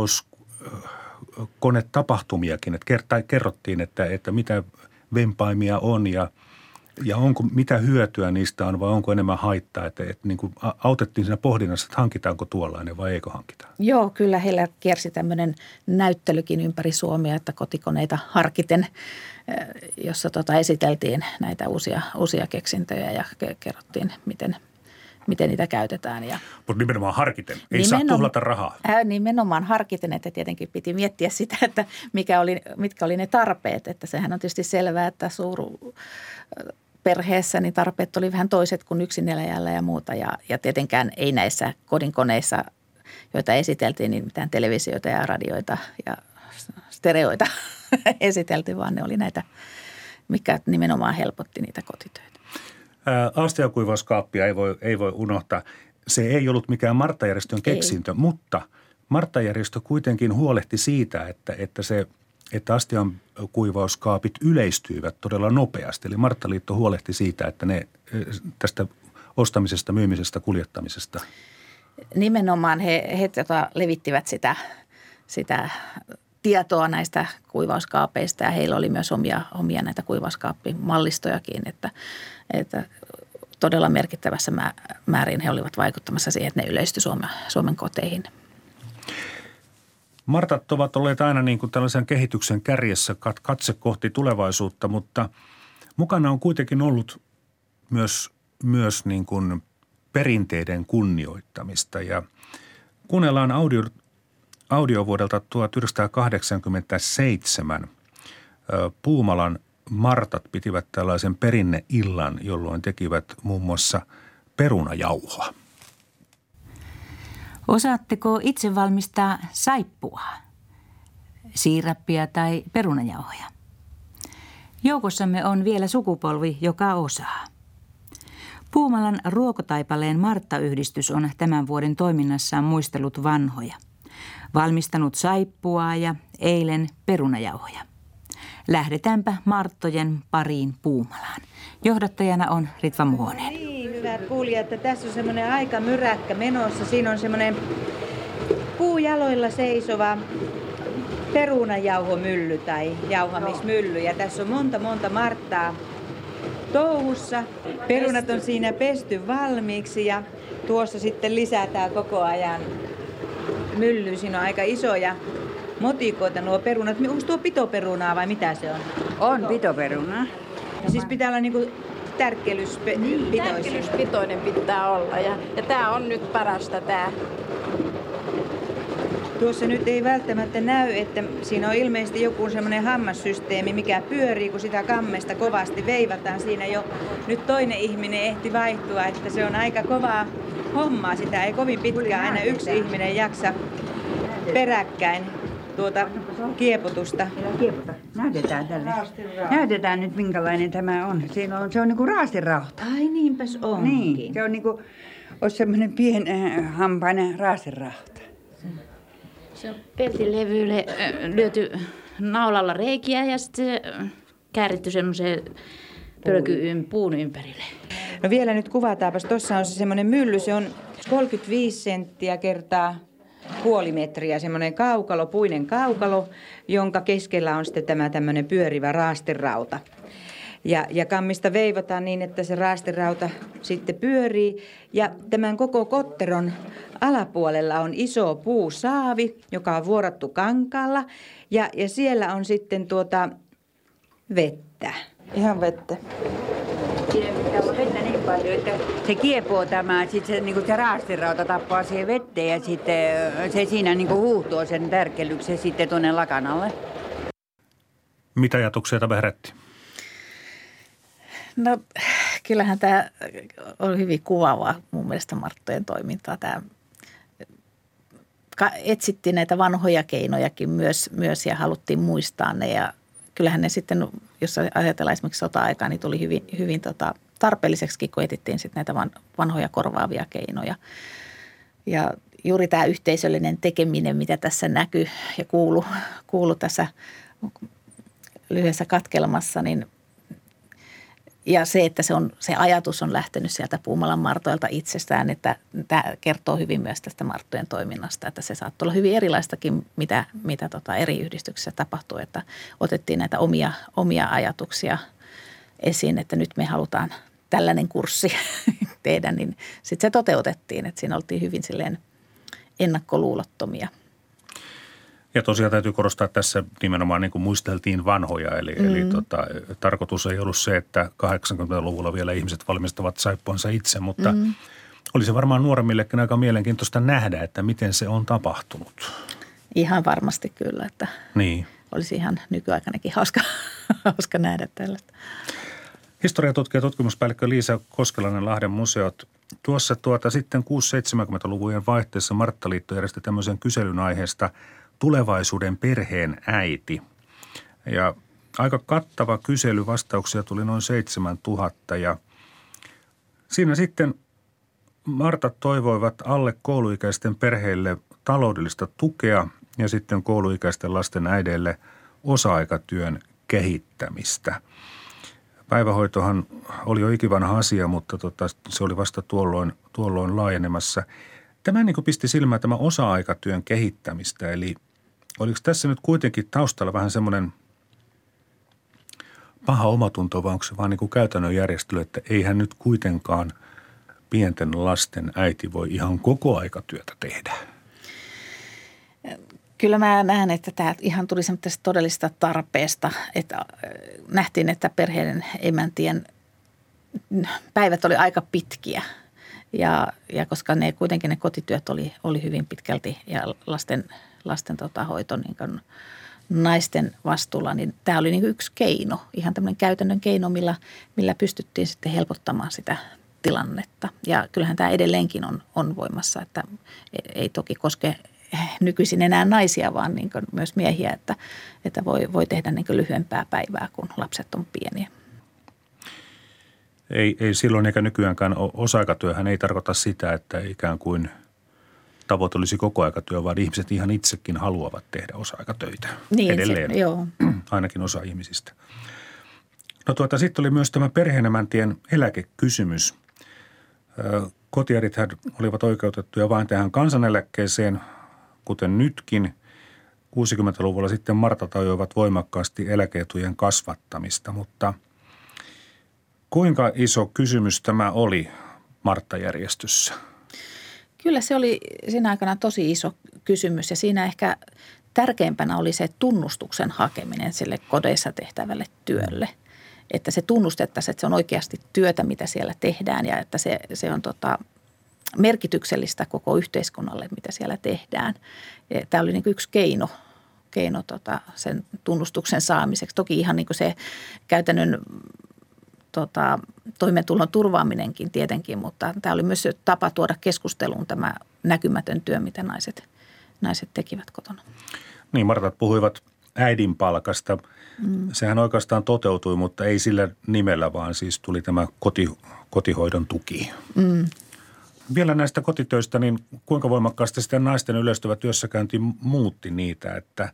kotitalouskonetapahtumiakin, että kerrottiin, että, että mitä vempaimia on ja Ja onko, mitä hyötyä niistä on vai onko enemmän haittaa, että, että niin kuin autettiin siinä pohdinnassa, että hankitaanko tuollainen vai eikö hankita? Joo, kyllä heillä kiersi tämmöinen näyttelykin ympäri Suomea, että kotikoneita harkiten, jossa tota esiteltiin näitä uusia, uusia keksintöjä ja kerrottiin, miten, miten niitä käytetään. Ja mutta nimenomaan harkiten, ei nimenomaan, saa tuhlata rahaa. Ää, nimenomaan harkiten, että tietenkin piti miettiä sitä, että mikä oli, mitkä oli ne tarpeet, että sehän on tietysti selvää, että suuru perheessä niin tarpeet oli vähän toiset kuin yksineläjällä ja muuta. Ja, ja tietenkään ei näissä kodinkoneissa, joita esiteltiin, niin mitään televisioita ja radioita ja stereoita esitelty, vaan ne oli näitä, mikä nimenomaan helpotti niitä kotitöitä. Astiakuivauskaappia ei voi, ei voi unohtaa. Se ei ollut mikään Marttajärjestön keksintö, ei. Mutta Marttajärjestö kuitenkin huolehti siitä, että, että se että astiankuivauskaapit yleistyivät todella nopeasti. Eli Marttaliitto huolehti siitä, että ne tästä ostamisesta, myymisestä, kuljettamisesta. Nimenomaan he, he tota, levittivät sitä, sitä tietoa näistä kuivauskaapeista ja heillä oli myös omia, omia näitä kuivauskaappimallistojakin, että, että todella merkittävässä määrin he olivat vaikuttamassa siihen, että ne yleistyi Suomen, Suomen koteihin. Martat ovat olleet aina niin kuin tällaisen kehityksen kärjessä katse kohti tulevaisuutta, mutta mukana on kuitenkin ollut myös, myös niin kuin perinteiden kunnioittamista. Ja kuunnellaan audio, audio vuodelta tuhatyhdeksänsataakahdeksankymmentäseitsemän. Puumalan Martat pitivät tällaisen perinneillan, jolloin tekivät muun muassa perunajauhoa. Osaatteko itse valmistaa saippua, siirappia tai perunajauhoja? Joukossamme on vielä sukupolvi, joka osaa. Puumalan Ruokotaipaleen Martta-yhdistys on tämän vuoden toiminnassaan muistellut vanhoja. Valmistanut saippua ja eilen perunajauhoja. Lähdetäänpä Marttojen pariin Puumalaan. Johdattajana on Ritva Muhonen. Niin, hyvät kuulijat, että tässä on semmoinen aika myräkkä menossa. Siinä on semmoinen puujaloilla seisova perunajauhomylly tai jauhamismylly. Ja tässä on monta monta Marttaa touhussa. Perunat on siinä pesty valmiiksi ja tuossa sitten lisätään koko ajan mylly. Siinä on aika isoja motikoita nuo perunat. Onko tuo pitoperunaa vai mitä se on? On pitoperunaa. Ja siis pitää olla niinku tärkkelyspitoinen. Niin, tärkkelyspitoinen pitää olla ja, ja tää on nyt parasta tää. Tuossa nyt ei välttämättä näy, että siinä on ilmeisesti joku semmoinen hammassysteemi, mikä pyörii, kun sitä kammesta kovasti veivataan. Siinä jo nyt toinen ihminen ehti vaihtua, että se on aika kovaa hommaa. Sitä ei kovin pitkään aina yksi ihminen jaksa peräkkäin tuota kiepotusta. Näytetään tälle. Näytetään nyt minkälainen tämä on. Siinä on se on niinku raastirauta. Ai niinpäs onkin. Niin, se on niinku olisi semmoinen pien äh, hampainen raastirauta. Se on peltilevylle äh, lyöty naulalla reikiä ja sitten kääritty semmoiseen pölkyyn puun ympärille. No vielä nyt kuvataanpas. Tuossa on se semmoinen mylly. Se on kolmekymmentäviisi senttiä kertaa puoli metriä. Semmoinen kaukalo, puinen kaukalo, jonka keskellä on sitten tämä tämmöinen pyörivä raastirauta. Ja, ja kammista veivataan niin, että se raastirauta sitten pyörii. Ja tämän koko kotteron alapuolella on iso puusaavi, joka on vuorattu kankaalla. Ja, ja siellä on sitten tuota vettä. Ihan vettä. Siinä pitää olla vettä niin paljon, että se kiepoo tämä, sitten se, niin se raastirauta tappaa siihen vetteen ja sitten se siinä niin huuhtoo sen tärkellyksen sitten tuonne lakanalle. Mitä ajatuksia tämä herätti? No kyllähän tämä on hyvin kuvaavaa mun mielestä Marttojen toimintaa. Tämä etsittiin näitä vanhoja keinojakin myös, myös ja haluttiin muistaa ne ja kyllähän ne sitten, jos ajatellaan esimerkiksi sota-aikaa, niin tuli hyvin, hyvin tota, tarpeelliseksi, kun etsittiin sitten näitä vanhoja korvaavia keinoja. Ja juuri tämä yhteisöllinen tekeminen, mitä tässä näkyy ja kuuluu, kuulu tässä lyhyessä katkelmassa, niin ja se, että se, on, se ajatus on lähtenyt sieltä Puumalan Martoilta itsestään, että tämä kertoo hyvin myös tästä Marttojen toiminnasta, että se saattoi olla hyvin erilaistakin, mitä, mitä tota eri yhdistyksissä tapahtui, että otettiin näitä omia, omia ajatuksia esiin, että nyt me halutaan tällainen kurssi tehdä, niin sitten se toteutettiin, että siinä oltiin hyvin silleen ennakkoluulottomia. Ja tosiaan täytyy korostaa, että tässä nimenomaan niin kuin muisteltiin vanhoja, eli, mm. eli tota, tarkoitus ei ollut se, että kahdeksankymmentäluvulla vielä ihmiset valmistavat saippuansa itse, mutta mm. olisi varmaan nuoremmillekin aika mielenkiintoista nähdä, että miten se on tapahtunut. Ihan varmasti kyllä, että niin. Olisi ihan nykyaikanakin hauska, hauska nähdä tällaista. Historiatutkija tutkimuspäällikkö Liisa Koskelainen, Lahden museot. Tuossa tuota sitten kuusikymmentä-seitsemänkymmentäluvujen vaihteessa Marttaliitto järjesti tämmöisen kyselyn aiheesta tulevaisuuden perheen äiti. Ja aika kattava kysely, vastauksia tuli noin seitsemäntuhatta ja siinä sitten Martat toivoivat alle kouluikäisten perheille taloudellista tukea ja sitten kouluikäisten lasten äideille osa-aikatyön kehittämistä. Päivähoitohan oli jo ikivanha asia, mutta tota, se oli vasta tuolloin, tuolloin laajenemassa. Tämä niin kuin pisti silmään tämä osa-aikatyön kehittämistä, eli oliko tässä nyt kuitenkin taustalla vähän semmoinen paha omatunto, vai onko se vaan niin kuin käytännön järjestely, että eihän nyt kuitenkaan pienten lasten äiti voi ihan koko aikatyötä tehdä? Kyllä mä näen, että tämä ihan tuli semmoista todellista tarpeesta, että nähtiin, että perheiden emäntien päivät oli aika pitkiä ja, ja koska ne kuitenkin ne kotityöt oli, oli hyvin pitkälti ja lasten, lasten tota, hoito niin kuin naisten vastuulla, niin tämä oli niin kuin yksi keino, ihan tämmöinen käytännön keino, millä, millä pystyttiin sitten helpottamaan sitä tilannetta. Ja kyllähän tämä edelleenkin on, on voimassa, että ei toki koske nykyisin enää naisia, vaan niin kuin myös miehiä, että, että voi, voi tehdä niin kuin lyhyempää päivää, kun lapset on pieniä. Ei, ei silloin eikä nykyäänkään osa-aikatyöhän ei tarkoita sitä, että ikään kuin tavoite olisi kokoaikatyö, vaan ihmiset ihan itsekin haluavat tehdä osa-aikatöitä niin, edelleen, se, joo. ainakin osa ihmisistä. No tuota, sitten oli myös tämä perheenemäntien eläkekysymys. Kotiäidithän olivat oikeutettuja vain tähän kansaneläkkeeseen, kuten nytkin. kuusikymmentäluvulla sitten Martat ajoivat voimakkaasti eläke-etujen kasvattamista, mutta kuinka iso kysymys tämä oli Martta-järjestössä? Kyllä se oli siinä aikana tosi iso kysymys ja siinä ehkä tärkeimpänä oli se tunnustuksen hakeminen sille kodeissa tehtävälle työlle. Että se tunnustettaisiin, että se on oikeasti työtä, mitä siellä tehdään ja että se, se on tota, merkityksellistä koko yhteiskunnalle, mitä siellä tehdään. Tämä oli niin kuin yksi keino, keino tota, sen tunnustuksen saamiseksi. Toki ihan niin kuin se käytännön tota, toimeentulon turvaaminenkin tietenkin, mutta tämä oli myös tapa tuoda keskusteluun tämä näkymätön työ, mitä naiset, naiset tekivät kotona. Niin, Martat puhuivat äidin palkasta. Mm. Sehän oikeastaan toteutui, mutta ei sillä nimellä, vaan siis tuli tämä koti, kotihoidon tuki. Mm. Vielä näistä kotitöistä, niin kuinka voimakkaasti sitten naisten yleistyvä työssäkäynti muutti niitä, että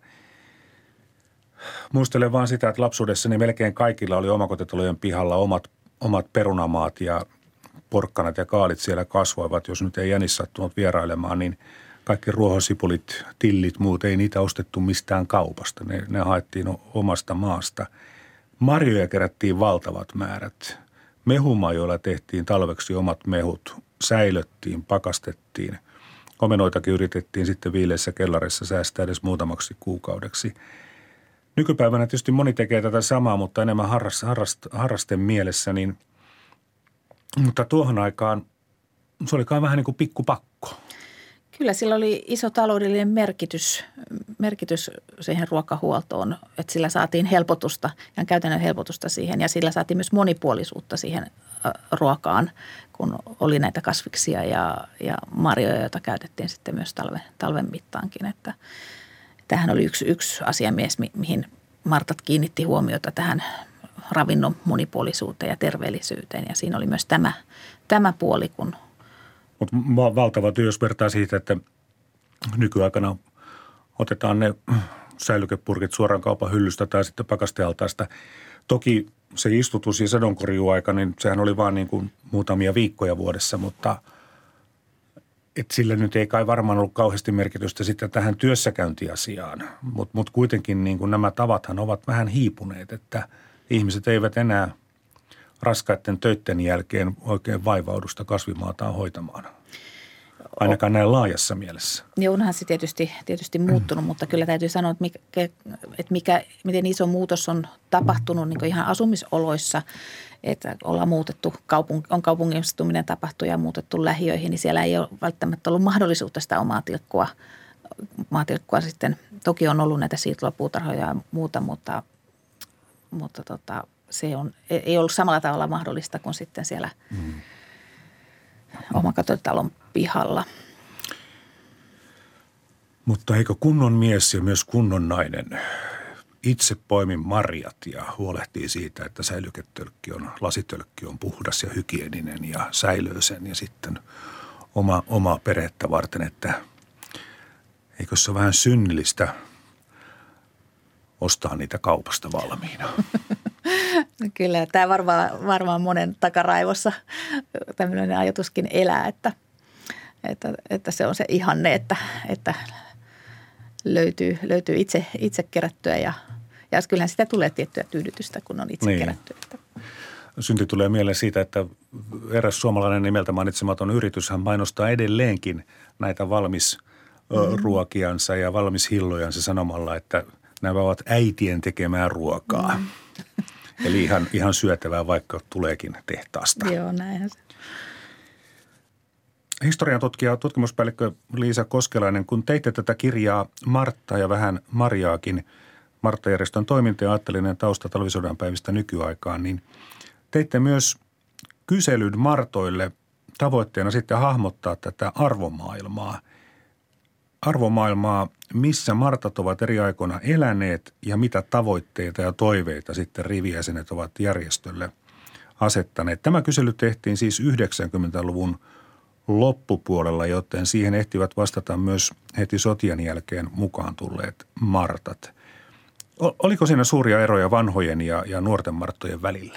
muistelen vaan sitä, että lapsuudessani melkein kaikilla oli omakotitalojen pihalla omat, omat perunamaat ja porkkanat ja kaalit siellä kasvoivat. Jos nyt ei jänis sattunut vierailemaan, niin kaikki ruohosipulit, tillit, muut, ei niitä ostettu mistään kaupasta. Ne, ne haettiin omasta maasta. Marjoja kerättiin valtavat määrät. Mehumajoilla tehtiin talveksi omat mehut. Säilöttiin, pakastettiin. Omenoitakin yritettiin sitten viileissä kellarissa säästää edes muutamaksi kuukaudeksi. Nykypäivänä tietysti moni tekee tätä samaa, mutta enemmän harrast, harrast, harrasten mielessä. Niin, mutta tuohon aikaan se olikaan vähän niin kuin pikkupakko. Kyllä sillä oli iso taloudellinen merkitys, merkitys siihen ruokahuoltoon, että sillä saatiin helpotusta ja käytännön helpotusta siihen ja sillä saatiin myös monipuolisuutta siihen ruokaan, kun oli näitä kasviksia ja, ja marjoja, joita käytettiin sitten myös talven, talven mittaankin. Että tämähän oli yksi, yksi asiamies, mi, mihin Martat kiinnitti huomiota tähän ravinnon monipuolisuuteen ja terveellisyyteen ja siinä oli myös tämä, tämä puoli, kun mutta valtava työ, jos vertaa siitä, että nykyaikana otetaan ne säilykepurkit suoraan kaupan hyllystä tai sitten pakastealtaasta. Toki se istutus ja sadonkorjuaika, niin sehän oli vaan niin kuin muutamia viikkoja vuodessa, mutta et sillä nyt ei kai varmaan ollut kauheasti merkitystä sitten tähän työssäkäyntiasiaan. Mutta mut kuitenkin niin kuin nämä tavathan ovat vähän hiipuneet, että ihmiset eivät enää raskaiden töitten jälkeen oikein vaivaudusta kasvimaataan hoitamaan. Ainakaan näin laajassa mielessä. Joo, onhan se tietysti, tietysti muuttunut, mm. mutta kyllä täytyy sanoa, että, mikä, että mikä, miten iso muutos on tapahtunut niin kuin ihan asumisoloissa, että ollaan muutettu, kaupung, on kaupungistuminen tapahtunut ja muutettu lähiöihin, niin siellä ei ole välttämättä ollut mahdollisuutta sitä omaa tilkkua, maatilkkua sitten. Toki on ollut näitä siirtolapuutarhoja ja muuta, mutta, mutta tota, se on, ei ollut samalla tavalla mahdollista kuin sitten siellä mm. omakotitalon pihalla. Mutta eikö kunnon mies ja myös kunnon nainen itse poimi marjat ja huolehtii siitä, että säilyketölkki on, lasitölkki on puhdas ja hygieninen ja säilöö sen ja sitten oma, oma perhettä varten, että eikö se ole vähän synnillistä ostaa niitä kaupasta valmiina? Kyllä, tämä varmaan, varmaan monen takaraivossa tämmöinen ajatuskin elää, että, että, että se on se ihanne, että, että löytyy, löytyy itse, itse kerättyä ja, ja kyllähän sitä tulee tiettyä tyydytystä, kun on itse niin kerättyä. Synti tulee mieleen siitä, että eräs suomalainen nimeltä mainitsematon yrityshän mainostaa edelleenkin näitä valmis mm. ruokiansa ja valmis hillojansa sanomalla, että nämä ovat äitien tekemää ruokaa. Mm. Eli ihan, ihan syötävää, vaikka tuleekin tehtaasta. Joo, näinhän se. Historian tutkija, tutkimuspäällikkö Liisa Koskelainen, kun teitte tätä kirjaa Martta ja vähän Marjaakin, Martta-järjestön toiminta ja aatteellinen tausta talvisodan päivistä nykyaikaan, niin teitte myös kyselyn Martoille tavoitteena sitten hahmottaa tätä arvomaailmaa. Arvomaailmaa, missä Martat ovat eri aikoina eläneet ja mitä tavoitteita ja toiveita sitten rivijäsenet ovat järjestölle asettaneet. Tämä kysely tehtiin siis yhdeksänkymmentäluvun loppupuolella, joten siihen ehtivät vastata myös heti sotien jälkeen mukaan tulleet Martat. Oliko siinä suuria eroja vanhojen ja, ja nuorten Marttojen välillä?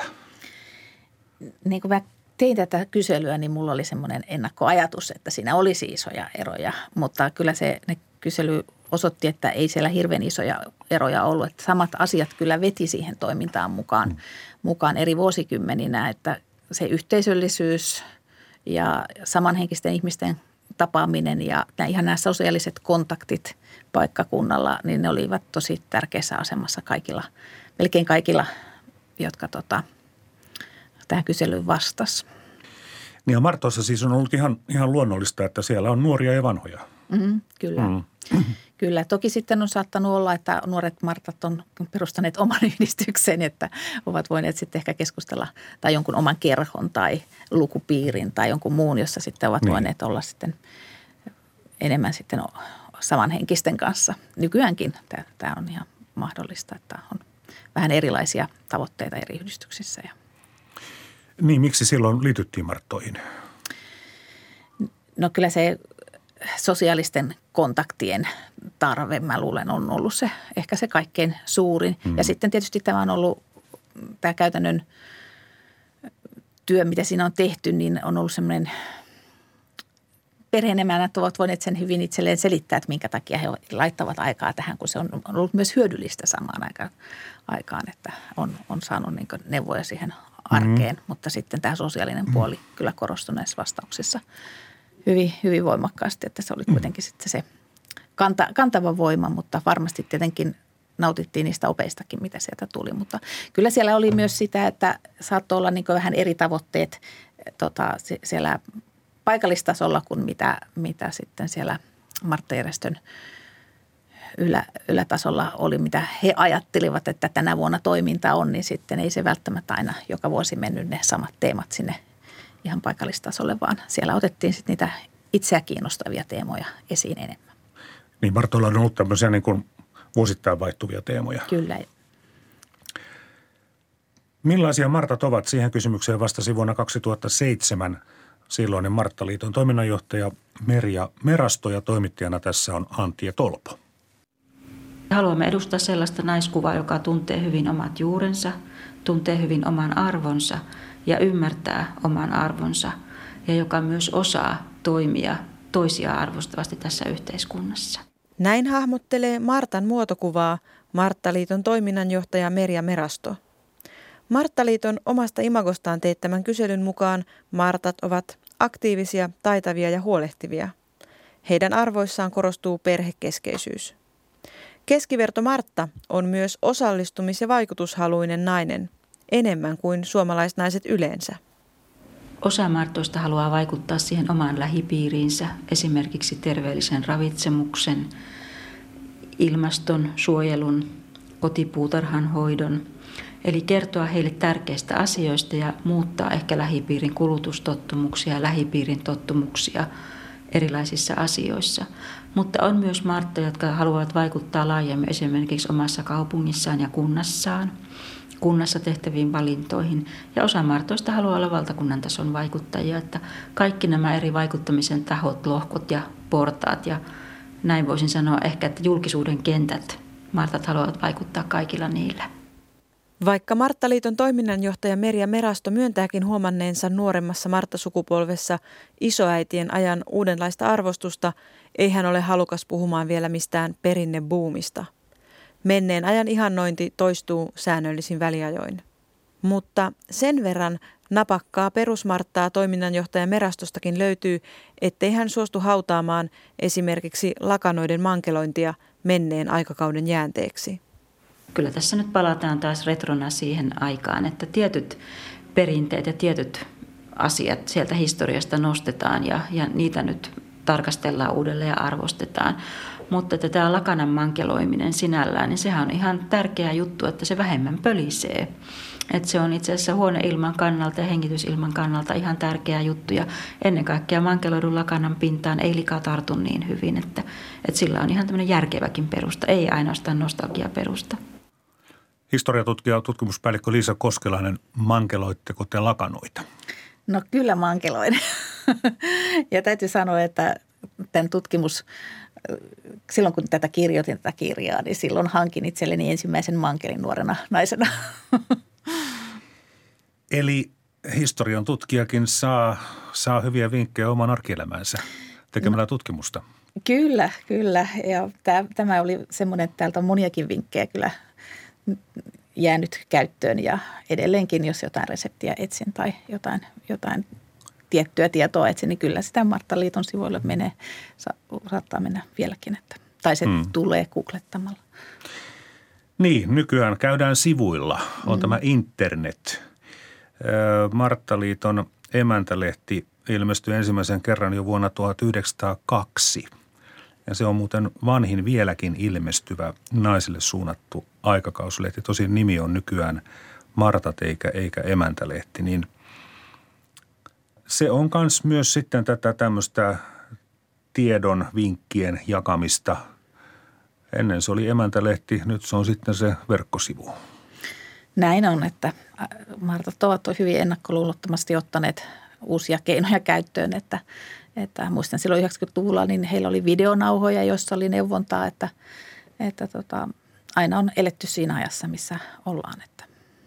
Niin kuin mä tein tätä kyselyä, niin mulla oli semmoinen ennakkoajatus, että siinä olisi isoja eroja, mutta kyllä se ne kysely osoitti, että ei siellä hirveän isoja eroja ollut. Että samat asiat kyllä veti siihen toimintaan mukaan, mm. mukaan eri vuosikymmeninä, että se yhteisöllisyys ja samanhenkisten ihmisten tapaaminen ja ihan nämä sosiaaliset kontaktit paikkakunnalla, niin ne olivat tosi tärkeässä asemassa kaikilla, melkein kaikilla, jotka tota, tähän kyselyyn vastasi. Niin ja Martoissa siis on ollut ihan, ihan luonnollista, että siellä on nuoria ja vanhoja. Mm, kyllä. Mm. Kyllä. Toki sitten on saattanut olla, että nuoret Martat on perustaneet oman yhdistyksen, että ovat voineet sitten ehkä keskustella tai jonkun oman kerhon tai lukupiirin tai jonkun muun, jossa sitten ovat niin voineet olla sitten enemmän sitten samanhenkisten kanssa. Nykyäänkin tämä on ihan mahdollista, että on vähän erilaisia tavoitteita eri yhdistyksissä. Niin, miksi silloin liityttiin Marttoihin? No kyllä se sosiaalisten kontaktien tarve, mä luulen, on ollut se ehkä se kaikkein suurin. Mm. Ja sitten tietysti tämä on ollut, tämä käytännön työ, mitä siinä on tehty, niin on ollut semmoinen, perheenemännät ovat voineet sen hyvin itselleen selittää, että minkä takia he laittavat aikaa tähän, kun se on ollut myös hyödyllistä samaan aikaan, aikaan että on, on saanut niin kuin neuvoja siihen arkeen, mm. mutta sitten tämä sosiaalinen puoli mm. kyllä korostui näissä vastauksissa hyvin, hyvin voimakkaasti, että se oli kuitenkin mm. sitten se kanta, kantava voima, mutta varmasti tietenkin nautittiin niistä opeistakin, mitä sieltä tuli, mutta kyllä siellä oli myös sitä, että saattoi olla niin kuin vähän eri tavoitteet tota, siellä paikallistasolla kuin mitä, mitä sitten siellä Marttajärjestön ylä, ylätasolla oli, mitä he ajattelivat, että tänä vuonna toiminta on, niin sitten ei se välttämättä aina joka vuosi mennyt ne samat teemat sinne ihan paikallistasolle, vaan siellä otettiin sitten niitä itseä kiinnostavia teemoja esiin enemmän. Niin, Martoilla on ollut tämmöisiä niin kuin vuosittain vaihtuvia teemoja. Kyllä. Millaisia Martat ovat? Siihen kysymykseen vastasi vuonna kaksituhattaseitsemän silloinen Marttaliiton toiminnanjohtaja Merja Merasto ja toimittajana tässä on Antti Tolpo. Haluamme edustaa sellaista naiskuvaa, joka tuntee hyvin omat juurensa, tuntee hyvin oman arvonsa ja ymmärtää oman arvonsa ja joka myös osaa toimia toisia arvostavasti tässä yhteiskunnassa. Näin hahmottelee Martan muotokuvaa Marttaliiton toiminnanjohtaja Merja Merasto. Marttaliiton omasta imagostaan teettämän kyselyn mukaan Martat ovat aktiivisia, taitavia ja huolehtivia. Heidän arvoissaan korostuu perhekeskeisyys. Keskiverto Martta on myös osallistumis- ja vaikutushaluinen nainen, enemmän kuin suomalaisnaiset yleensä. Osa Martoista haluaa vaikuttaa siihen omaan lähipiiriinsä, esimerkiksi terveellisen ravitsemuksen, ilmaston suojelun, kotipuutarhan hoidon, eli kertoa heille tärkeistä asioista ja muuttaa ehkä lähipiirin kulutustottumuksia ja lähipiirin tottumuksia erilaisissa asioissa. Mutta on myös Marttoja, jotka haluavat vaikuttaa laajemmin esimerkiksi omassa kaupungissaan ja kunnassaan, kunnassa tehtäviin valintoihin. Ja osa Martoista haluaa olla valtakunnan tason vaikuttajia, että kaikki nämä eri vaikuttamisen tahot, lohkot ja portaat ja näin voisin sanoa ehkä, että julkisuuden kentät, Martat haluavat vaikuttaa kaikilla niillä. Vaikka Marttaliiton toiminnanjohtaja Merja Merasto myöntääkin huomanneensa nuoremmassa Martta-sukupolvessa isoäitien ajan uudenlaista arvostusta, ei hän ole halukas puhumaan vielä mistään perinnebuumista. Menneen ajan ihannointi toistuu säännöllisin väliajoin. Mutta sen verran napakkaa perusmarttaa toiminnanjohtaja Merastostakin löytyy, ettei hän suostu hautaamaan esimerkiksi lakanoiden mankelointia menneen aikakauden jäänteeksi. Kyllä tässä nyt palataan taas retrona siihen aikaan, että tietyt perinteet ja tietyt asiat sieltä historiasta nostetaan ja, ja niitä nyt tarkastellaan uudelleen ja arvostetaan. Mutta että tämä lakanan mankeloiminen sinällään, niin sehän on ihan tärkeä juttu, että se vähemmän pölisee. Että se on itse asiassa huoneilman kannalta ja hengitysilman kannalta ihan tärkeä juttu. Ja ennen kaikkea mankeloidun lakanan pintaan ei lika tartu niin hyvin, että, että sillä on ihan tämmöinen järkeväkin perusta, ei ainoastaan nostalgiaperusta. Historiatutkija, tutkimuspäällikkö Liisa Koskelainen, mankeloitteko te lakanoita? No kyllä mankeloin. Ja täytyy sanoa, että tämän tutkimus, silloin kun tätä kirjoitin tätä kirjaa, niin silloin hankin itselleni ensimmäisen mankelin nuorena naisena. Eli historian tutkijakin saa, saa hyviä vinkkejä oman arkielämäänsä tekemällä no, tutkimusta. Kyllä, kyllä. Ja tämä oli semmoinen, että täältä on moniakin vinkkejä kyllä jäänyt käyttöön ja edelleenkin, jos jotain reseptiä etsin tai jotain, jotain tiettyä tietoa etsin, niin kyllä sitä Marttaliiton sivuille menee, sa, saattaa mennä vieläkin, että, tai se hmm. tulee googlettamalla. Niin, nykyään käydään sivuilla, on hmm. tämä internet. Marttaliiton emäntälehti ilmestyi ensimmäisen kerran jo vuonna tuhatyhdeksänsataakaksi. Ja se on muuten vanhin vieläkin ilmestyvä naisille suunnattu aikakauslehti. Tosin nimi on nykyään Martat eikä, eikä emäntälehti. Niin se on kans myös sitten tätä tämmöistä tiedon, vinkkien jakamista. Ennen se oli emäntälehti, nyt se on sitten se verkkosivu. Näin on, että Martat ovat hyvin ennakkoluulottomasti ottaneet uusia keinoja käyttöön, että, että muistan silloin yhdeksänkymmentäluvulla, niin heillä oli videonauhoja, joissa oli neuvontaa, että, että tota, aina on eletty siinä ajassa, missä ollaan. Että.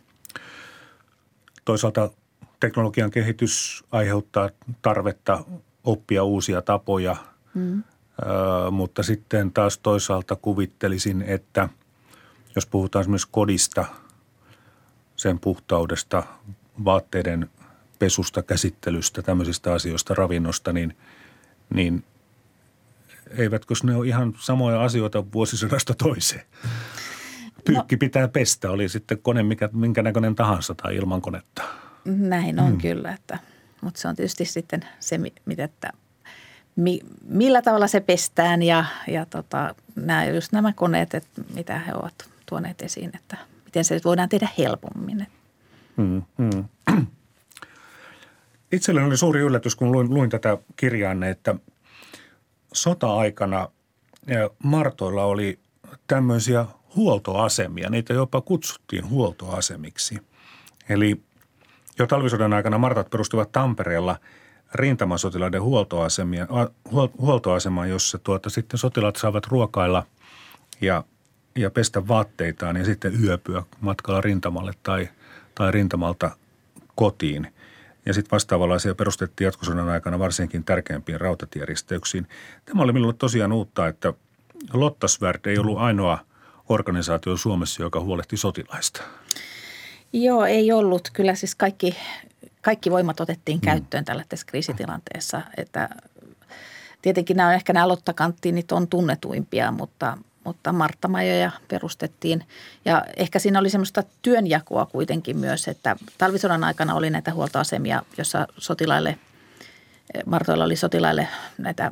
Toisaalta teknologian kehitys aiheuttaa tarvetta oppia uusia tapoja, mm. ö, mutta sitten taas toisaalta kuvittelisin, että jos puhutaan esimerkiksi kodista, sen puhtaudesta, vaatteiden pesusta, käsittelystä, tämmöisistä asioista, ravinnosta, niin, niin eivätkö ne ole ihan samoja asioita vuosisadasta toiseen? Pyykki no, pitää pestä, oli sitten kone mikä, minkä näköinen tahansa tai ilman konetta. Näin on mm. kyllä, että, mutta se on tietysti sitten se, mitä, että, mi, millä tavalla se pestään ja, ja tota, nämä, just nämä koneet, että mitä he ovat tuoneet esiin, että miten se voidaan tehdä helpommin. Mm, mm. Itselleni oli suuri yllätys, kun luin, luin tätä kirjaanne, että sota-aikana Martoilla oli tämmöisiä huoltoasemia. Niitä jopa kutsuttiin huoltoasemiksi. Eli jo talvisodan aikana Martat perustivat Tampereella rintamasotilaiden huoltoasemia, huol, huoltoasemaan, jossa tuota, sitten sotilaat saavat ruokailla ja, ja pestä vaatteitaan ja sitten yöpyä matkalla rintamalle tai, tai rintamalta kotiin. Ja sitten vastaavanlaisia perustettiin jatkosodan aikana varsinkin tärkeimpiin rautatieristeyksiin. Tämä oli minulle tosiaan uutta, että Lottasvärd ei ollut ainoa organisaatio Suomessa, joka huolehti sotilaista. Joo, ei ollut. Kyllä siis kaikki, kaikki voimat otettiin käyttöön mm. tällaisessa kriisitilanteessa. Että tietenkin nämä on ehkä nämä lottakanttiinit on tunnetuimpia, mutta, mutta Marttamajoja perustettiin. Ja ehkä siinä oli semmoista työnjakoa kuitenkin myös, että talvisodan aikana oli näitä huoltoasemia, jossa sotilaille, Martoilla oli sotilaille näitä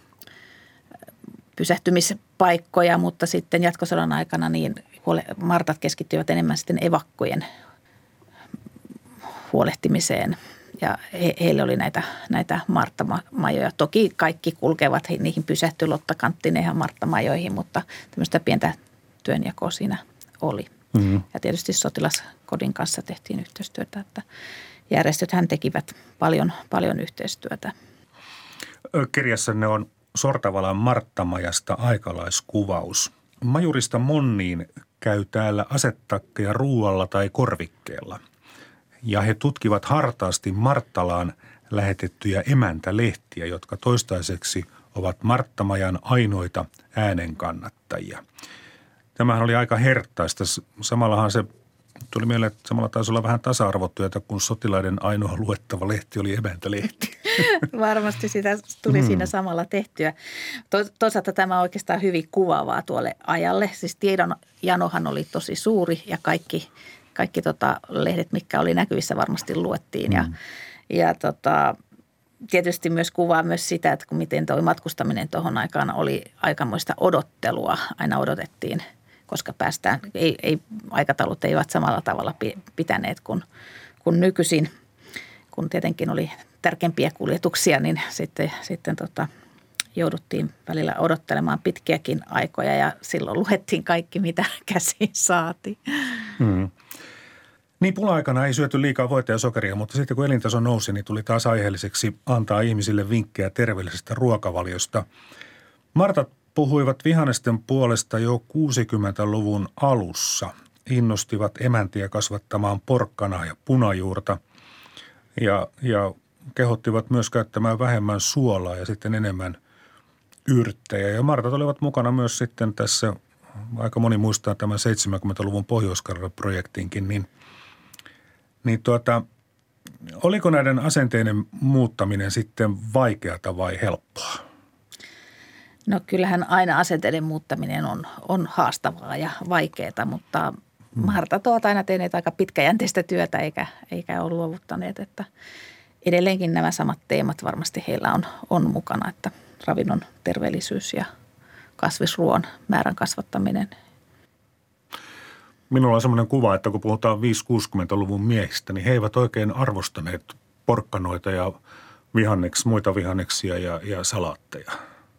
pysähtymispaikkoja, mutta sitten jatkosodan aikana niin Martat keskittyivät enemmän sitten evakkojen huolehtimiseen ja he, heille oli näitä, näitä Marttamajoja. Toki kaikki kulkevat, he, niihin pysähtyi lottakanttineihin ja Marttamajoihin, mutta tämmöistä pientä työnjakoa siinä oli. Mm-hmm. Ja tietysti sotilaskodin kanssa tehtiin yhteistyötä, että järjestöthän tekivät paljon, paljon yhteistyötä. Kirjassanne on Sortavalan Marttamajasta aikalaiskuvaus. Majurista Monniin käy täällä asetakkeja ruualla tai korvikkeella. Ja he tutkivat hartaasti Marttalaan lähetettyjä emäntälehtiä, jotka toistaiseksi ovat Marttamajan ainoita äänenkannattajia. Tämähän oli aika herttaista. Samallahan se tuli mieleen, että samalla taisi olla vähän tasa-arvotyötä, kun sotilaiden ainoa luettava lehti oli emäntälehti. Varmasti sitä tuli hmm. siinä samalla tehtyä. To, toisaalta tämä on oikeastaan hyvin kuvaavaa tuolle ajalle. Siis tiedon janohan oli tosi suuri ja kaikki, kaikki tota lehdet, mitkä oli näkyvissä, varmasti luettiin. Hmm. Ja, ja tota, tietysti myös kuvaa myös sitä, että kun miten tuo matkustaminen tuohon aikaan oli aikamoista odottelua. Aina odotettiin, koska päästään, ei, ei, aikataulut eivät samalla tavalla pitäneet kuin, kuin nykyisin. Kun tietenkin oli tärkeimpiä kuljetuksia, niin sitten, sitten tota, jouduttiin välillä odottelemaan pitkiäkin aikoja ja silloin luettiin kaikki, mitä käsiin saatiin. Hmm. Niin pula-aikana ei syöty liikaa voita ja sokeria, mutta sitten kun elintaso nousi, niin tuli taas aiheelliseksi antaa ihmisille vinkkejä terveellisestä ruokavaliosta. Martat puhuivat vihannesten puolesta jo kuusikymmentäluvun alussa. Innostivat emäntiä kasvattamaan porkkanaa ja punajuurta ja, ja kehottivat myös käyttämään vähemmän suolaa ja sitten enemmän yrttejä. Ja Martat olivat mukana myös sitten tässä, aika moni muistaa tämän seitsemänkymmentäluvun Pohjois-Karjala-projektinkin, niin, niin tuota, oliko näiden asenteiden muuttaminen sitten vaikeata vai helppoa? No kyllähän aina asenteiden muuttaminen on, on haastavaa ja vaikeaa, mutta Martat ovat aina tehneet aika pitkäjänteistä työtä eikä, eikä ole luovuttaneet, että edelleenkin nämä samat teemat varmasti heillä on, on mukana, että ravinnon terveellisyys ja kasvisruoan määrän kasvattaminen. Minulla on sellainen kuva, että kun puhutaan viisikymmentä-kuusikymmentäluvun miehistä, niin he eivät oikein arvostaneet porkkanoita ja vihanneks, muita vihanneksia ja, ja salaatteja.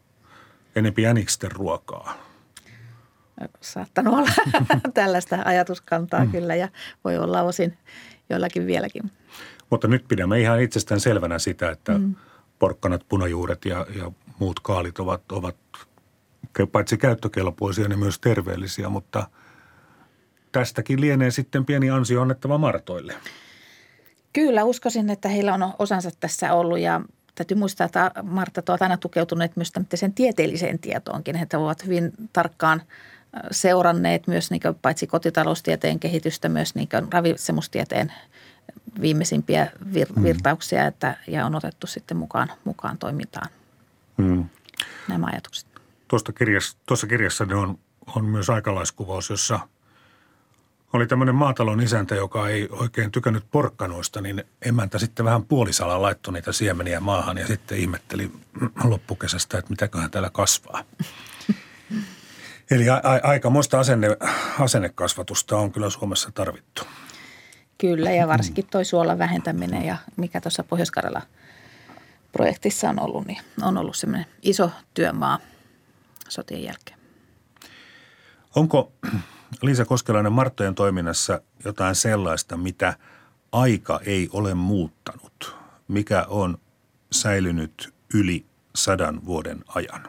enempi jäniksten ruokaa? Saattanut olla tällaista ajatuskantaa mm. kyllä ja voi olla osin joillakin vieläkin. Mutta nyt pidämme ihan itsestään selvänä sitä, että mm. porkkanat, punajuuret ja, ja muut kaalit ovat, ovat paitsi käyttökelpoisia, ne myös terveellisiä, mutta tästäkin lienee sitten pieni ansio annettava Martoille. Kyllä, uskoisin, että heillä on osansa tässä ollut ja täytyy muistaa, että Martat ovat aina tukeutuneet myös sen tieteelliseen tietoonkin. He ovat hyvin tarkkaan seuranneet myös niin paitsi kotitaloustieteen kehitystä, myös niin ravitsemustieteen viimeisimpiä vir- virtauksia että, ja on otettu sitten mukaan, mukaan toimintaan hmm. nämä ajatukset. Tuosta kirjassa, tuossa kirjassa on, on myös aikalaiskuvaus, jossa oli tämmöinen maatalon isäntä, joka ei oikein tykännyt porkkanoista, niin emäntä sitten vähän puolisalalla laittoi niitä siemeniä maahan ja sitten ihmetteli loppukesästä, että mitäköhän täällä kasvaa. Eli a- a- aikamoista asenne, asennekasvatusta on kyllä Suomessa tarvittu. Kyllä ja varsinkin toi suolan vähentäminen ja mikä tuossa Pohjois-Karjala-projektissa on ollut, niin on ollut semmoinen iso työmaa sotien jälkeen. Onko Liisa Koskelainen Marttojen toiminnassa jotain sellaista, mitä aika ei ole muuttanut, mikä on säilynyt yli sadan vuoden ajan?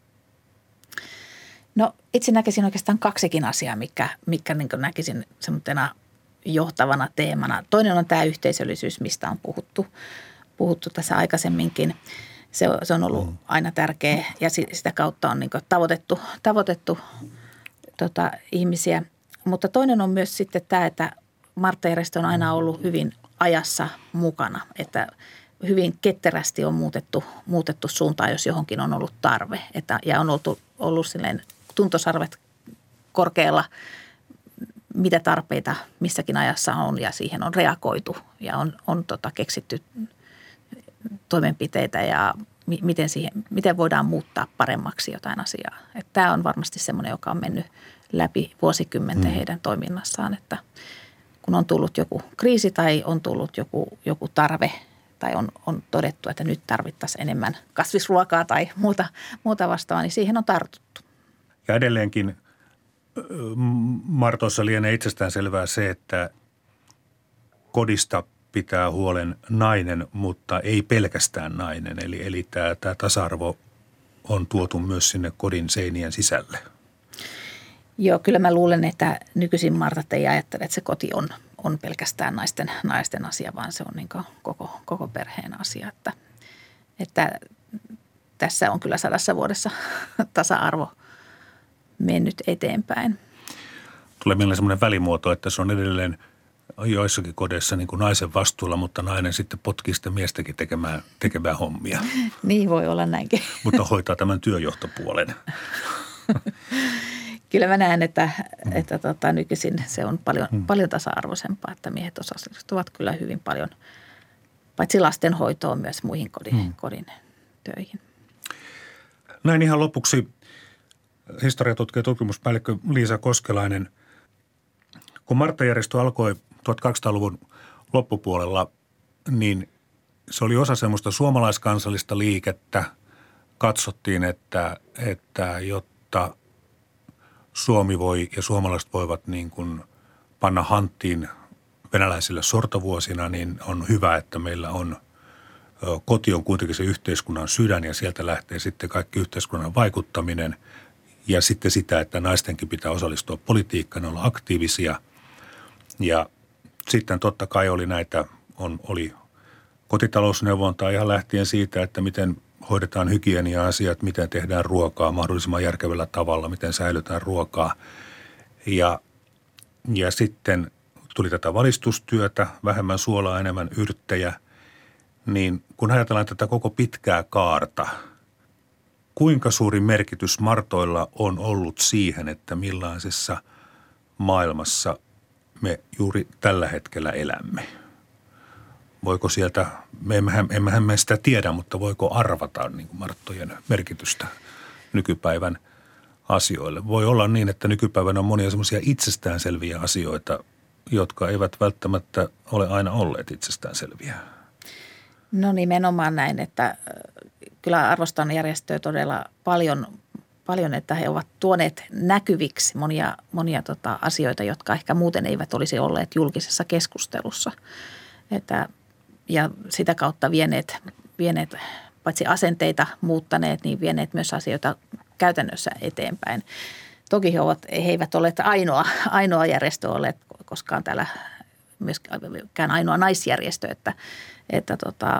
No itse näkisin oikeastaan kaksikin asiaa, mikä, mikä niin näkisin semmoisena johtavana teemana. Toinen on tämä yhteisöllisyys, mistä on puhuttu, puhuttu tässä aikaisemminkin. Se, se on ollut aina tärkeä ja sitä kautta on niin tavoitettu, tavoitettu tota, ihmisiä. Mutta toinen on myös sitten tämä, että Marttajärjestö on aina ollut hyvin ajassa mukana, että hyvin ketterästi on muutettu, muutettu suuntaan, jos johonkin on ollut tarve. Että, ja on ollut, ollut silleen tuntosarvet korkealla, mitä tarpeita missäkin ajassa on ja siihen on reagoitu ja on, on tota, keksitty toimenpiteitä ja mi, miten, siihen, miten voidaan muuttaa paremmaksi jotain asiaa. Että tämä on varmasti semmoinen, joka on mennyt läpi vuosikymmenten mm. heidän toiminnassaan, että kun on tullut joku kriisi tai on tullut joku, joku tarve tai on, on todettu, että nyt tarvittaisiin enemmän kasvisruokaa tai muuta, muuta vastaavaa, niin siihen on tartuttu. Ja edelleenkin Martoissa lienee itsestään selvää se, että kodista pitää huolen nainen, mutta ei pelkästään nainen. Eli, eli tämä, tämä tasa-arvo on tuotu myös sinne kodin seinien sisälle. Joo, kyllä mä luulen, että nykyisin Martat ei ajattele, että se koti on, on pelkästään naisten, naisten asia, vaan se on niin kuin koko, koko perheen asia. Että, että tässä on kyllä sadassa vuodessa tasa-arvo mennyt eteenpäin. Tulee mieleen semmoinen välimuoto, että se on edelleen joissakin kodeissa niin kuin naisen vastuulla, mutta nainen sitten potkii sitä miestäkin tekemään, tekemään hommia. Niin voi olla näinkin. Mutta hoitaa tämän työjohtopuolen. Kyllä mä näen, että, että tota, nykyisin se on paljon, hmm. paljon tasa-arvoisempaa, että miehet osallistuvat kyllä hyvin paljon, paitsi lastenhoitoon myös muihin kodin, hmm. kodin töihin. Näin ihan lopuksi historiatutkija ja tutkimuspäällikkö Liisa Koskelainen. Kun Marttajärjestö alkoi tuhatkahdeksansataaluvun loppupuolella, niin se oli osa semmoista suomalaiskansallista liikettä. Katsottiin, että, että jotta Suomi voi ja suomalaiset voivat niin kuin panna hanttiin venäläisillä sortovuosina, niin on hyvä, että meillä on koti on kuitenkin se yhteiskunnan sydän ja sieltä lähtee sitten kaikki yhteiskunnan vaikuttaminen ja sitten sitä, että naistenkin pitää osallistua politiikkaan, olla aktiivisia ja sitten totta kai oli näitä, on, oli kotitalousneuvontaa ihan lähtien siitä, että miten hoidetaan hygienia-asiat, miten tehdään ruokaa mahdollisimman järkevällä tavalla, miten säilytään ruokaa. Ja, ja sitten tuli tätä valistustyötä, vähemmän suolaa, enemmän yrttejä. Niin kun ajatellaan tätä koko pitkää kaarta, kuinka suuri merkitys Martoilla on ollut siihen, että millaisessa maailmassa me juuri tällä hetkellä elämme? Voiko sieltä, me emmehän, emmehän me sitä tiedä, mutta voiko arvata niin kuin Marttojen merkitystä nykypäivän asioille? Voi olla niin, että nykypäivänä on monia semmoisia itsestäänselviä asioita, jotka eivät välttämättä ole aina olleet itsestäänselviä. No nimenomaan näin, että kyllä arvostan järjestöä todella paljon paljon, että he ovat tuoneet näkyviksi monia, monia tota, asioita, jotka ehkä muuten eivät olisi olleet julkisessa keskustelussa. Että, ja sitä kautta vieneet, vieneet, paitsi asenteita muuttaneet, niin vieneet myös asioita käytännössä eteenpäin. Toki he, ovat, he eivät ole ainoa, ainoa järjestö olleet koskaan täällä, myöskään ainoa naisjärjestö, että, että tota,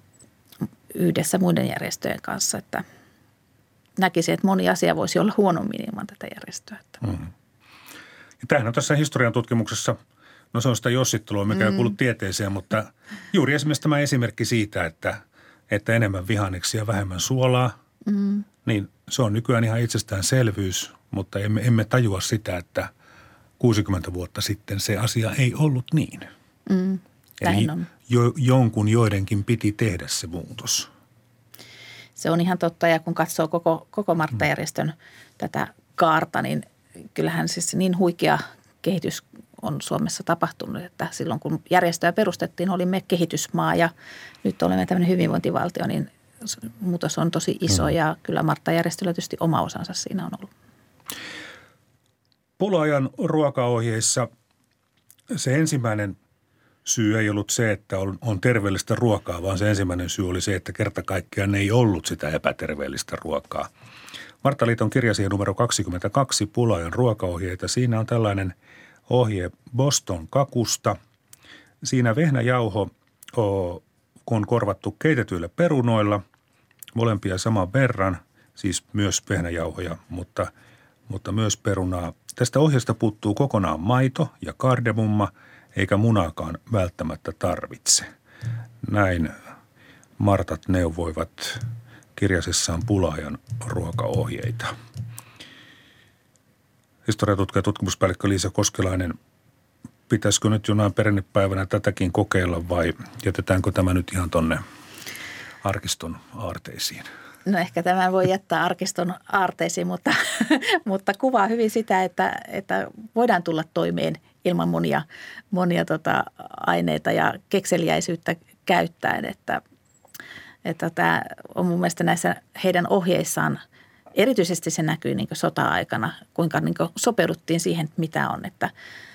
yhdessä muiden järjestöjen kanssa, että näkisin, että moni asia voisi olla huonommin ilman tätä järjestöä. Mm. Ja tämähän on tässä historian tutkimuksessa, no se on sitä jossittelua, mikä mm. ei kuulu tieteeseen, mutta juuri esimerkiksi tämä esimerkki siitä, että, että enemmän vihanneksia ja vähemmän suolaa, mm. niin se on nykyään ihan itsestäänselvyys, mutta emme, emme tajua sitä, että kuusikymmentä vuotta sitten se asia ei ollut niin. Mm. Eli on. Jo, jonkun joidenkin piti tehdä se muutos. Se on ihan totta, ja kun katsoo koko, koko Martta-järjestön tätä kaarta, niin kyllähän siis niin huikea kehitys on Suomessa tapahtunut, että silloin kun järjestöä perustettiin, olimme kehitysmaa ja nyt olemme tämmöinen hyvinvointivaltio, niin muutos on tosi iso mm. ja kyllä Martta-järjestöllä tietysti oma osansa siinä on ollut. Pula-ajan ruokaohjeissa se ensimmäinen syy ei ollut se, että on, on terveellistä ruokaa, vaan se ensimmäinen syy oli se, että kerta kaikkiaan ei ollut sitä epäterveellistä ruokaa. Marttaliiton kirjasija numero kaksikymmentäkaksi, Pula-ajan ruokaohjeita. Siinä on tällainen ohje Boston kakusta. Siinä vehnäjauho on korvattu keitetyillä perunoilla, molempia saman verran, siis myös vehnäjauhoja, mutta, mutta myös perunaa. Tästä ohjeesta puuttuu kokonaan maito ja kardemumma, eikä munaakaan välttämättä tarvitse. Näin Martat neuvoivat kirjasessaan Pula-ajan ruokaohjeita. Historiatutkija ja tutkimuspäällikkö Liisa Koskelainen, pitäisikö nyt jonain perinnepäivänä tätäkin kokeilla vai jätetäänkö tämä nyt ihan tonne arkiston aarteisiin? No ehkä tämän voi jättää arkiston aarteisiin, mutta, mutta kuvaa hyvin sitä, että, että voidaan tulla toimeen ilman monia, monia tota aineita ja kekseliäisyyttä käyttäen. Että, että tämä on mun mielestä näissä heidän ohjeissaan, erityisesti se näkyy niin kuin sota-aikana, kuinka niin kuin sopeuduttiin siihen, mitä on. Että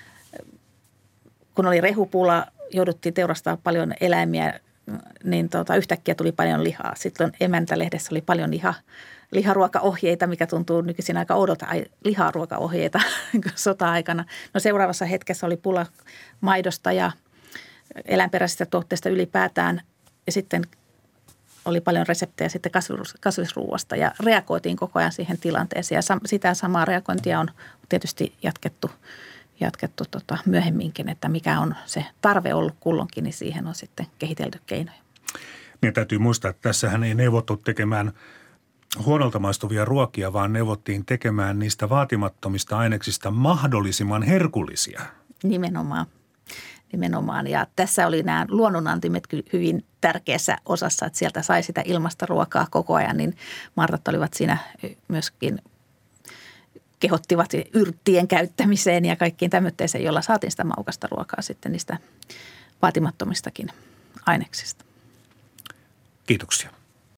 kun oli rehupula, jouduttiin teurastaa paljon eläimiä, niin tota, yhtäkkiä tuli paljon lihaa. Sitten Emäntälehdessä oli paljon liha, liharuokaohjeita, mikä tuntuu nykyisin aika oudolta, liharuokaohjeita sota-aikana. No seuraavassa hetkessä oli pula maidosta ja eläinperäisistä tuotteista ylipäätään ja sitten oli paljon reseptejä sitten kasvisruuasta ja reagoitiin koko ajan siihen tilanteeseen. Ja sitä samaa reagointia on tietysti jatkettu, jatkettu tota myöhemminkin, että mikä on se tarve ollut kulloinkin, niin siihen on sitten kehitelty keinoja. Niin täytyy muistaa, että tässähän ei neuvottu tekemään huonolta maistuvia ruokia, vaan neuvottiin tekemään niistä vaatimattomista aineksista mahdollisimman herkullisia. Nimenomaan. Nimenomaan. Ja tässä oli nämä luonnonantimet hyvin tärkeässä osassa, että sieltä sai sitä ilmasta ruokaa koko ajan, niin Martat olivat siinä myöskin kehottivat yrttien käyttämiseen ja kaikkiin tämmöiseen, jolla saatiin sitä maukasta ruokaa sitten niistä vaatimattomistakin aineksista. Kiitoksia.